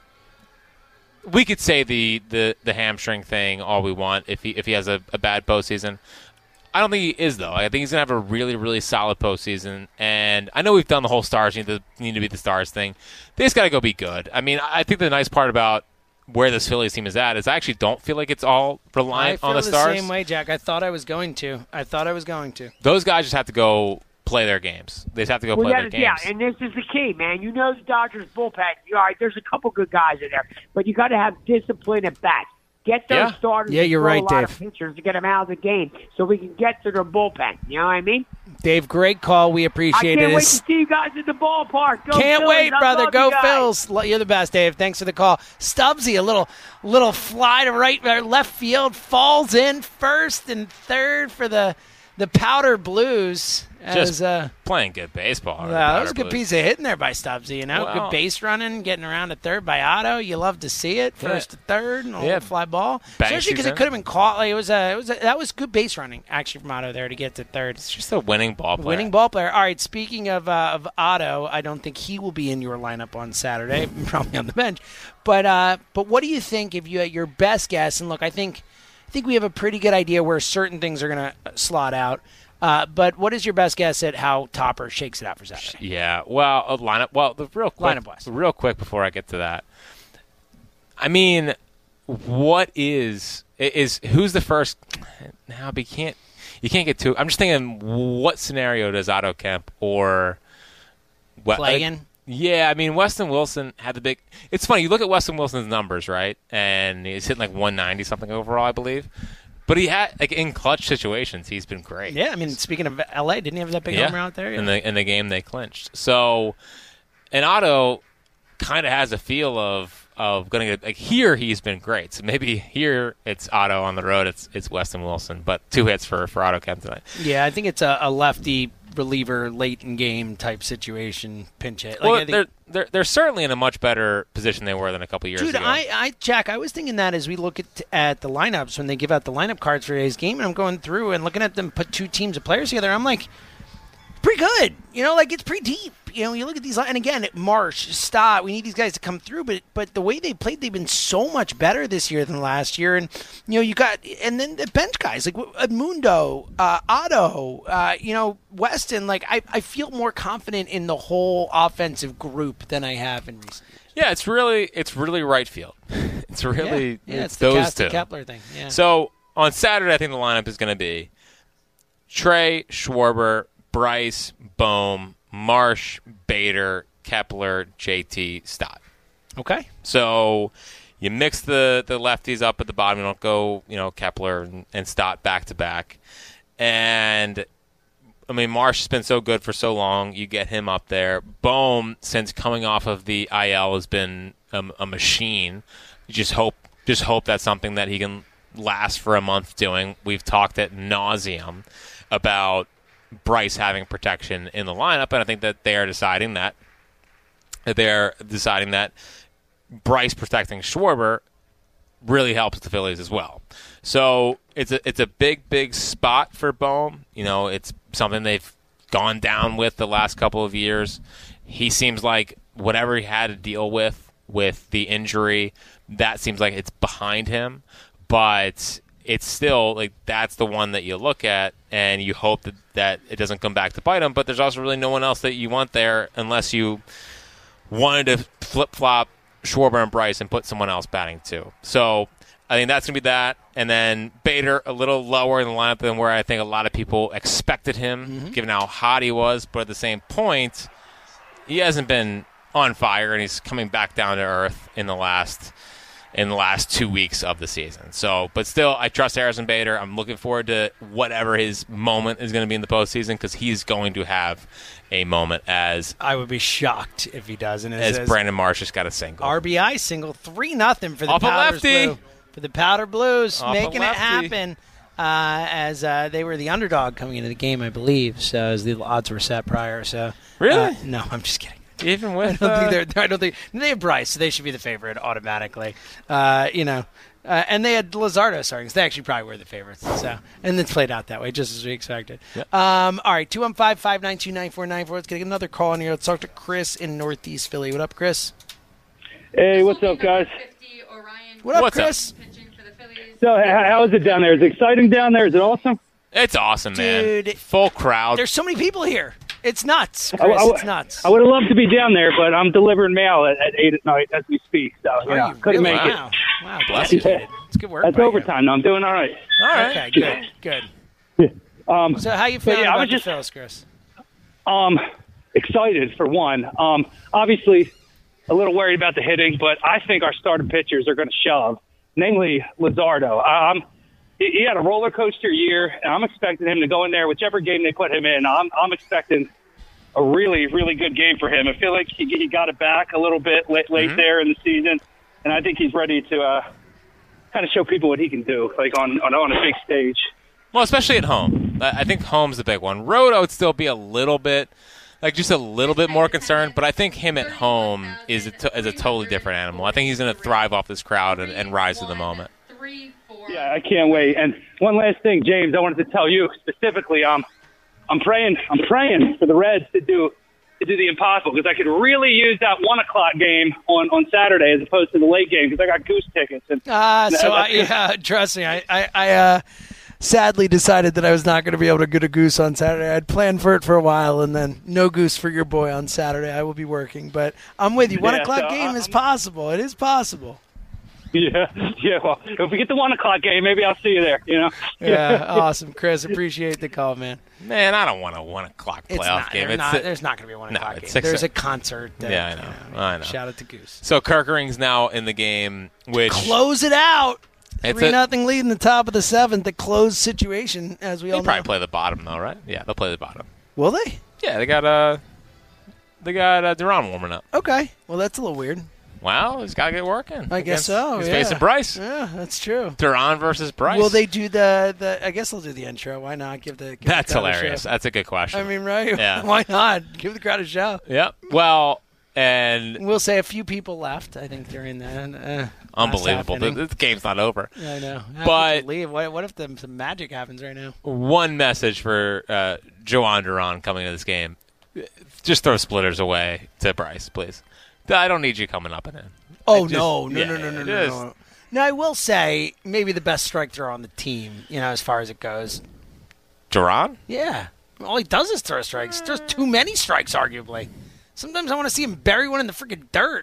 we could say the, the, the hamstring thing all we want if he if he has a, a bad postseason. I don't think he is, though. I think he's gonna have a really, really solid postseason. And I know we've done the whole stars need to need to be the stars thing. They just gotta go be good. I mean, I think the nice part about where this Phillies team is at is I actually don't feel like it's all reliant I feel on the, the stars. same way, Jack. I thought I was going to. I thought I was going to. Those guys just have to go play their games. They just have to go well, play yeah, their games. Yeah, and this is the key, man. You know the Dodgers bullpen. All right, there's a couple good guys in there, but you got to have discipline at bat. Get those Yeah. starters. Yeah, you're to throw right, a lot Dave. Of pitchers to get them out of the game, so we can get to their bullpen. You know what I mean? Dave, great call. We I appreciate can't it. wait It's- to see you guys at the ballpark. Go Can't Phillies. wait, I brother. love Go you guys. Phils. Lo- You're the best, Dave. Thanks for the call. Stubbsy, a little little fly to right or left field, falls in first and third for the the Powder Blues. Just As, uh, playing good baseball. yeah, that was a good piece of hitting there by Stubbsy. You know, Well- good base running, getting around to third by Otto. You love to see it. First Yeah. to third, and a Yeah. little fly ball. Bang Especially because season. it could have been caught. Like it was a, it was a, that was good base running actually from Otto there to get to third. It's just a winning ball player. Winning ball player. All right, speaking of uh, of Otto, I don't think he will be in your lineup on Saturday, probably on the bench. But uh, but what do you think if you had your best guess? And look, I think I think we have a pretty good idea where certain things are going to slot out. Uh, but what is your best guess at how Topper shakes it out for Saturday? Yeah, well, a lineup. Well, the real quick, Lineup-wise. real quick before I get to that. I mean, what is is who's the first? Now, but you can't you can't get too. I'm just thinking, what scenario does Otto Kemp or what? Play like- in? Yeah, I mean, Weston Wilson had the big. It's funny. You look at Weston Wilson's numbers, right? And he's hitting like one ninety something overall, I believe. But he had like in clutch situations, he's been great. Yeah, I mean, speaking of L A, didn't he have that big Yeah. home run out there? In the in the game they clinched. So, and Otto kind of has a feel of of going to get like here he's been great. So maybe here it's Otto, on the road it's it's Weston Wilson. But two hits for for Otto Kemp tonight. Yeah, I think it's a, a lefty reliever late in game type situation, pinch hit. Like, Well, I think, they're they're they're certainly in a much better position they were than a couple years Dude, ago. I, I, Jack, I was thinking that as we look at at the lineups when they give out the lineup cards for today's game, and I'm going through and looking at them put two teams of players together. I'm like, pretty good. You know, like it's pretty deep. You know, you look at these, and again, Marsh, Stott, we need these guys to come through. But but the way they played, they've been so much better this year than last year. And you know, you got and then the bench guys like Edmundo, uh, Otto, uh, you know, Weston. Like I, I feel more confident in the whole offensive group than I have in recent years. Yeah, it's really it's really right field. It's really Yeah, yeah, it's it's the those Castor two. Kepler thing, yeah. So on Saturday, I think the lineup is going to be Trey, Schwarber, Bryce, Bohm, Marsh, Bader, Kepler, J T, Stott. Okay. So you mix the, the lefties up at the bottom. You don't go, you know, Kepler and, and Stott back to back. And I mean, Marsh has been so good for so long. You get him up there. Bohm, since coming off of the I L, has been a, a machine. You just hope, just hope that's something that he can last for a month doing. We've talked at nauseum about Bryce having protection in the lineup, and I think that they are deciding that. That they're deciding that Bryce protecting Schwarber really helps the Phillies as well. So it's a it's a big big spot for Bohm. You know, it's something they've gone down with the last couple of years. He seems like whatever he had to deal with with the injury, that seems like it's behind him. But it's still like that's the one that you look at and you hope that, that it doesn't come back to bite him. But there's also really no one else that you want there unless you wanted to flip flop Schwarber and Bryce and put someone else batting too. So I think that's going to be that. And then Bader a little lower in the lineup than where I think a lot of people expected him, mm-hmm. given how hot he was. But at the same point, he hasn't been on fire, and he's coming back down to earth in the last in the last two weeks of the season. So, but still, I trust Harrison Bader. I'm looking forward to whatever his moment is going to be in the postseason because he's going to have a moment as I would be shocked if he doesn't. As, as Brandon Marsh just got a single. R B I single, three nothing for the Off a Powders lefty. Blue. For the Powder Blues, Off a making it lefty. happen uh, as uh, they were the underdog coming into the game, I believe. So as the odds were set prior. So Really? uh, no, I'm just kidding. Even with I don't uh, think they're. I don't think they have Bryce, so they should be the favorite automatically. Uh, you know, uh, and they had Luzardo starting, so they actually probably were the favorites. So, and it's played out that way, just as we expected. Yep. Um, all right, two one five, five nine two, nine four nine four. Let's get another call in here. Let's talk to Chris in Northeast Philly. What up, Chris? Hey, what's up, guys? What up, What's up? Chris? So, h- how is it down there? Is it exciting down there? Is it awesome? It's awesome, man. Dude. Full crowd. There's so many people here. It's nuts, Chris. I, I, it's nuts. I would have loved to be down there, but I'm delivering mail at, at eight at night as we speak. So you Are know, you couldn't really? make Wow. it. Wow, bless you. Yeah. It's good work. That's by you. overtime. No, I'm doing all right. All right. Okay, good, good. Um, So how you but feeling yeah, I about was the just Phils, Chris? um, excited for one. Um, obviously, a little worried about the hitting, but I think our starting pitchers are going to shove, namely Luzardo. Um, he, he had a roller coaster year, and I'm expecting him to go in there, whichever game they put him in. I'm, I'm expecting a really, really good game for him. I feel like he, he got it back a little bit late, late Mhm. there in the season, and I think he's ready to uh, kind of show people what he can do, like on, on, on a big stage. Well, especially at home. I I think home's the big one. Road, I would still be a little bit, like just a little bit more concerned, but I think him at home is a, to- is a totally different animal. I think he's going to thrive off this crowd and, and rise to the moment. Yeah, I can't wait. And one last thing, James, I wanted to tell you specifically. Um, I'm praying. I'm praying for the Reds to do to do the impossible because I could really use that one o'clock game on, on Saturday as opposed to the late game because I got goose tickets. And Ah, so I, yeah, trust me, I, I, I uh, sadly decided that I was not going to be able to get a goose on Saturday. I'd planned for it for a while, and then no goose for your boy on Saturday. I will be working, but I'm with you. One Yeah, o'clock so game I'm- is possible. It is possible. yeah, yeah. Well, if we get the one o'clock game, maybe I'll see you there. You know. Yeah, awesome, Chris. Appreciate the call, man. Man, I don't want a one o'clock playoff It's not, game. they're It's not, a- there's not going to be a one No, o'clock it's game. six There's o- a concert. That, Yeah, I know. you I know. Shout out to Goose. So Kirkering's now in the game, which Close it out. It's Three a- nothing lead in the top of the seventh. The closed situation, as we they all probably know. play the bottom though, right? Yeah, they'll play the bottom. Will they? Yeah, they got uh, they got uh, Duran warming up. Okay. Well, that's a little weird. Well, he's got to get working. I guess against- so. He's yeah. facing Bryce. Yeah, that's true. Duran versus Bryce. Will they do the, the? I guess they'll do the intro. Why not give the? Give That's the crowd a hilarious. show? That's a good question. I mean, right? Yeah. Why not give the crowd a show? Yep. Well, and We'll say a few people left. I think during that. Uh, unbelievable. last half The, inning. the game's not over. Yeah, I know. How But- could you leave? What, what if the, some magic happens right now? One message for uh, Joan Duran coming to this game: just throw splitters away to Bryce, please. I don't need you coming up and in. Oh Just- no, no, yeah, no, no, no, no, just- no. Now I will say maybe the best strike thrower on the team. You know, as far as it goes. Duran? Yeah. All he does is throw strikes. He throws too many strikes, arguably. Sometimes I want to see him bury one in the freaking dirt.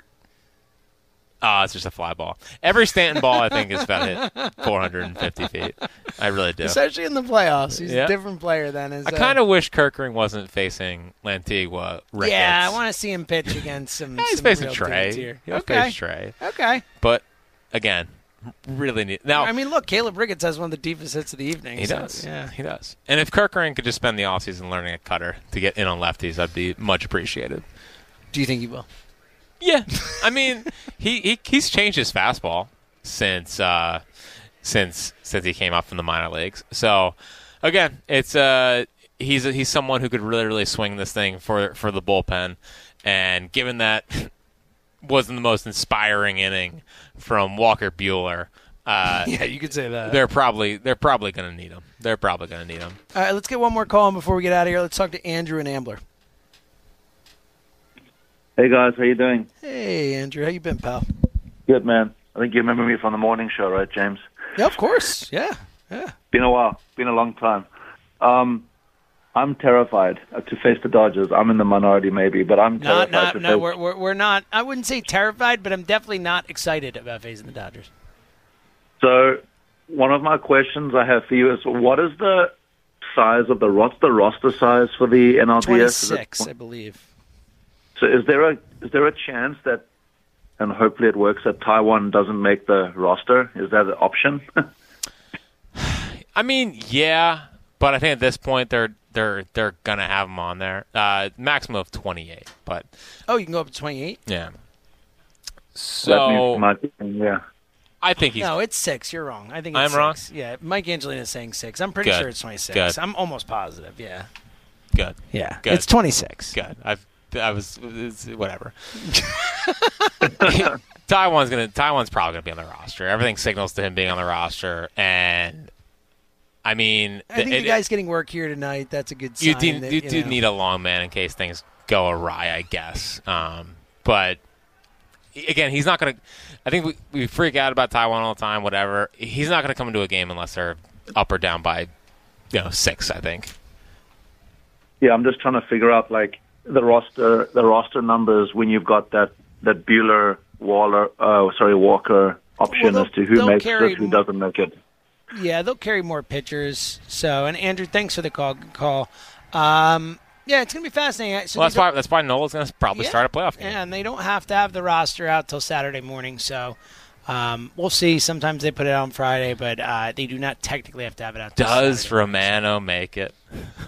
Oh, it's just a fly ball. Every Stanton ball, I think, is about hit four hundred fifty feet. I really do. Especially in the playoffs. He's Yeah. a different player than his. I kind of wish Kirkering wasn't facing Lantigua Ricketts. Yeah, I want to see him pitch against some. Yeah, he's some facing real Trey. dudes here. He'll Okay. face Trey. Okay. But, again, really need... Now, I mean, look, Caleb Ricketts has one of the deepest hits of the evening. he so, does. Yeah. He does. And if Kirkering could just spend the offseason learning a cutter to get in on lefties, that'd be much appreciated. Do you think he will? Yeah. I mean, he, he he's changed his fastball since uh, since since he came up from the minor leagues. So, again, it's uh he's he's someone who could really really swing this thing for for the bullpen. And given that wasn't the most inspiring inning from Walker Buehler, uh, Yeah, you could say that. They're probably they're probably going to need him. They're probably going to need him. All right, let's get one more call in before we get out of here. Let's talk to Andrew and Ambler. Hey guys, how you doing? Hey, Andrew, how you been, pal? Good, man. I think you remember me from the morning show, right, James? Yeah, of course. Yeah, yeah. Been a while. Been a long time. Um, I'm terrified uh, to face the Dodgers. I'm in the minority, maybe, but I'm Not, terrified not, to no, face. we're, we're we're not. I wouldn't say terrified, but I'm definitely not excited about facing the Dodgers. So, one of my questions I have for you is, what is the size of the what's the roster size for the N L D S? Is it Twenty-six, I believe. So is there a is there a chance that, and hopefully it works, that Taiwan doesn't make the roster? Is that an option? I mean, yeah, but I think at this point they're they're they're gonna have him on there. Uh, maximum of twenty-eight, but Oh, you can go up to twenty-eight. yeah. That means So it might be- yeah. I think he's. No, it's six. You're wrong. I think it's I'm six. wrong? Yeah, Mike Angelina is saying six. I'm pretty Good. sure it's twenty-six. Good. I'm almost positive. Yeah. Good. Yeah. Good. It's twenty-six. Good. I've I was it's, whatever. Taiwan's gonna Taiwan's probably gonna be on the roster. Everything signals to him being on the roster, and I mean, I think it, the guy's getting work here tonight. That's a good sign. you do that, you, you do know. need a long man in case things go awry, I guess. Um, but again, he's not gonna. I think we, we freak out about Taiwan all the time. Whatever, he's not gonna come into a game unless they're up or down by, you know, six. I think. Yeah, I'm just trying to figure out like the roster, the roster numbers when you've got that that Bueller, Waller, uh, sorry Walker option Well, as to who they'll makes carry it, who doesn't make it. Yeah, they'll carry more pitchers. So, and Andrew, thanks for the call. Good call. Um, yeah, it's going to be fascinating. So well, that's they don't- why that's why Noel's going to probably Yeah. start a playoff game. Yeah, and they don't have to have the roster out till Saturday morning. So um, we'll see. Sometimes they put it out on Friday, but uh, they do not technically have to have it out till Does Saturday. Romano make it?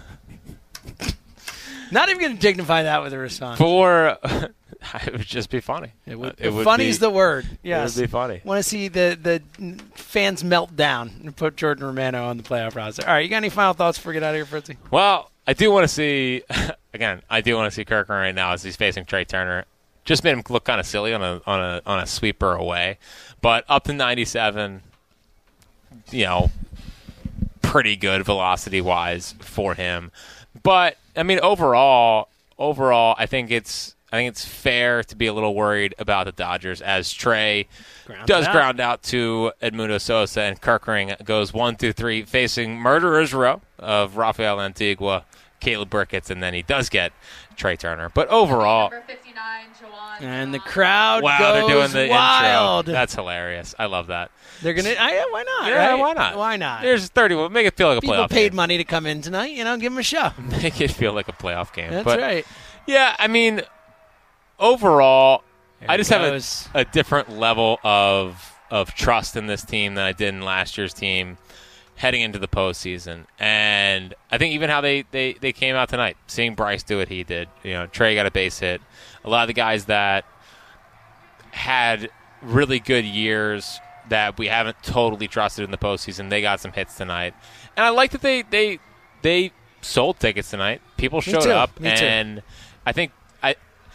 Not even going to dignify that with a response. For it would just be funny. It would, it would funny's be, the word. Yes. It would be funny. Want to see the, the fans melt down and put Jordan Romano on the playoff roster. All right, you got any final thoughts before we get out of here, Fritzy? Well, I do want to see, again, I do want to see Kirkland right now as he's facing Trey Turner. Just made him look kind of silly on a on a on a sweeper away, but up to ninety-seven, you know, pretty good velocity wise for him. But I mean, overall, overall, I think it's I think it's fair to be a little worried about the Dodgers as Trey Ground does out. ground out to Edmundo Sosa and Kirkring goes one through three, facing murderer's row of Rafael Antigua, Caleb Burkett, and then he does get Trey Turner. But overall, And the crowd wow, goes they're doing the wild. intro. That's hilarious. I love that. They're gonna. I, yeah, why not? Yeah, right? why not? Why not? There's thirty. Well, make it feel like a People playoff paid game. money to come in tonight. You know, give them a show. Make it feel like a playoff game. That's but, right. Yeah, I mean, overall, There I it just have goes. a, a different level of of trust in this team than I did in last year's team heading into the postseason. And I think even how they, they, they came out tonight, seeing Bryce do what he did. You know, Trey got a base hit. A lot of the guys that had really good years that we haven't totally trusted in the postseason, they got some hits tonight. And I like that they they they sold tickets tonight. People Me showed too. up, Me too. and I think I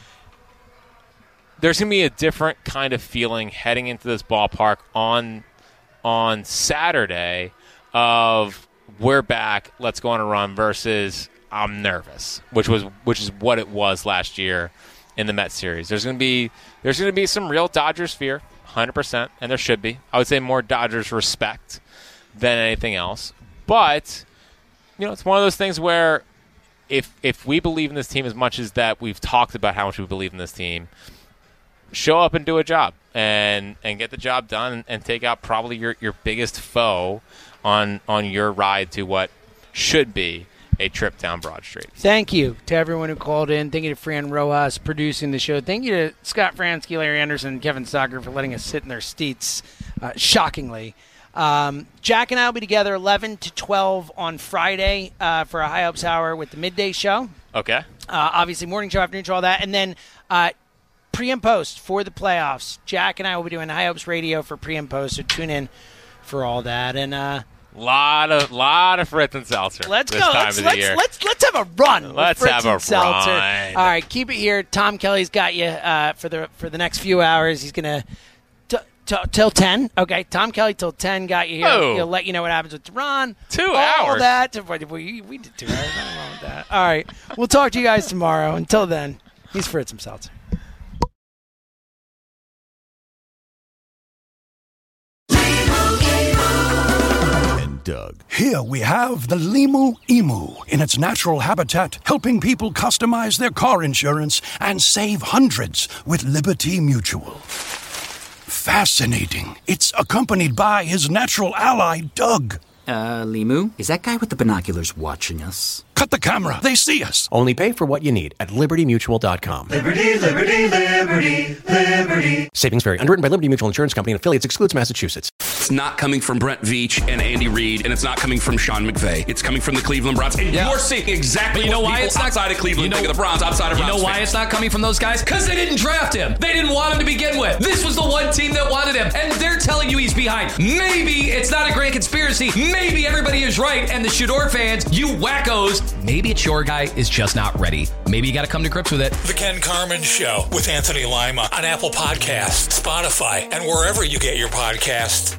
there's going to be a different kind of feeling heading into this ballpark on on Saturday of we're back, let's go on a run versus I'm nervous, which was which is what it was last year in the Mets series. There's going to be there's going to be some real Dodgers fear, one hundred percent, and there should be. I would say more Dodgers respect than anything else. But you know, it's one of those things where if if we believe in this team as much as that we've talked about how much we believe in this team, show up and do a job and and get the job done and, and take out probably your, your biggest foe on on your ride to what should be a trip down Broad Street. Thank you to everyone who called in. Thank you to Fran Rojas producing the show. Thank you to Scott Fransky, Larry Anderson, and Kevin Stocker for letting us sit in their seats, uh, shockingly. Um, Jack and I will be together eleven to twelve on Friday uh, for a High Hopes Hour with the midday show. Okay. Uh, obviously, morning show, afternoon show, all that. And then uh, pre and post for the playoffs. Jack and I will be doing High Hopes Radio for pre and post, so tune in for all that. And uh, Lot of lot of Fritz and Seltzer. let's this go. time Let's, of the let's, year. let's let's have a run. with Let's Fritz have and a Seltzer. run. All right, keep it here. Tom Kelly's got you uh, for the for the next few hours. He's gonna t- t- till ten. Okay, Tom Kelly till ten got you here. Oh. He'll let you know what happens with Ron. Two all hours. that. We, we did two hours. Nothing wrong with that. All right, we'll talk to you guys tomorrow. Until then, he's Fritz and Seltzer. Doug. Here we have the Limu Emu in its natural habitat, helping people customize their car insurance and save hundreds with Liberty Mutual. Fascinating. It's accompanied by his natural ally, Doug. Uh, Limu? Is that guy with the binoculars watching us? Cut the camera. They see us. Only pay for what you need at liberty mutual dot com. Liberty, liberty, liberty, liberty. Savings vary. Underwritten by Liberty Mutual Insurance Company and affiliates. Excludes Massachusetts. It's not coming from Brent Veach and Andy Reid, and it's not coming from Sean McVay. It's coming from the Cleveland Browns. And Yeah. you're seeing exactly But you know what why people it's not outside of Cleveland you know, think of the Browns, outside of You Browns know why fans. it's not coming from those guys? Because they didn't draft him. They didn't want him to begin with. This was the one team that wanted him, and they're telling you he's behind. Maybe it's not a grand conspiracy. Maybe everybody is right, and the Shador fans, you wackos, maybe it's your guy is just not ready. Maybe you got to come to grips with it. The Ken Carmen Show with Anthony Lima on Apple Podcasts, Spotify, and wherever you get your podcasts.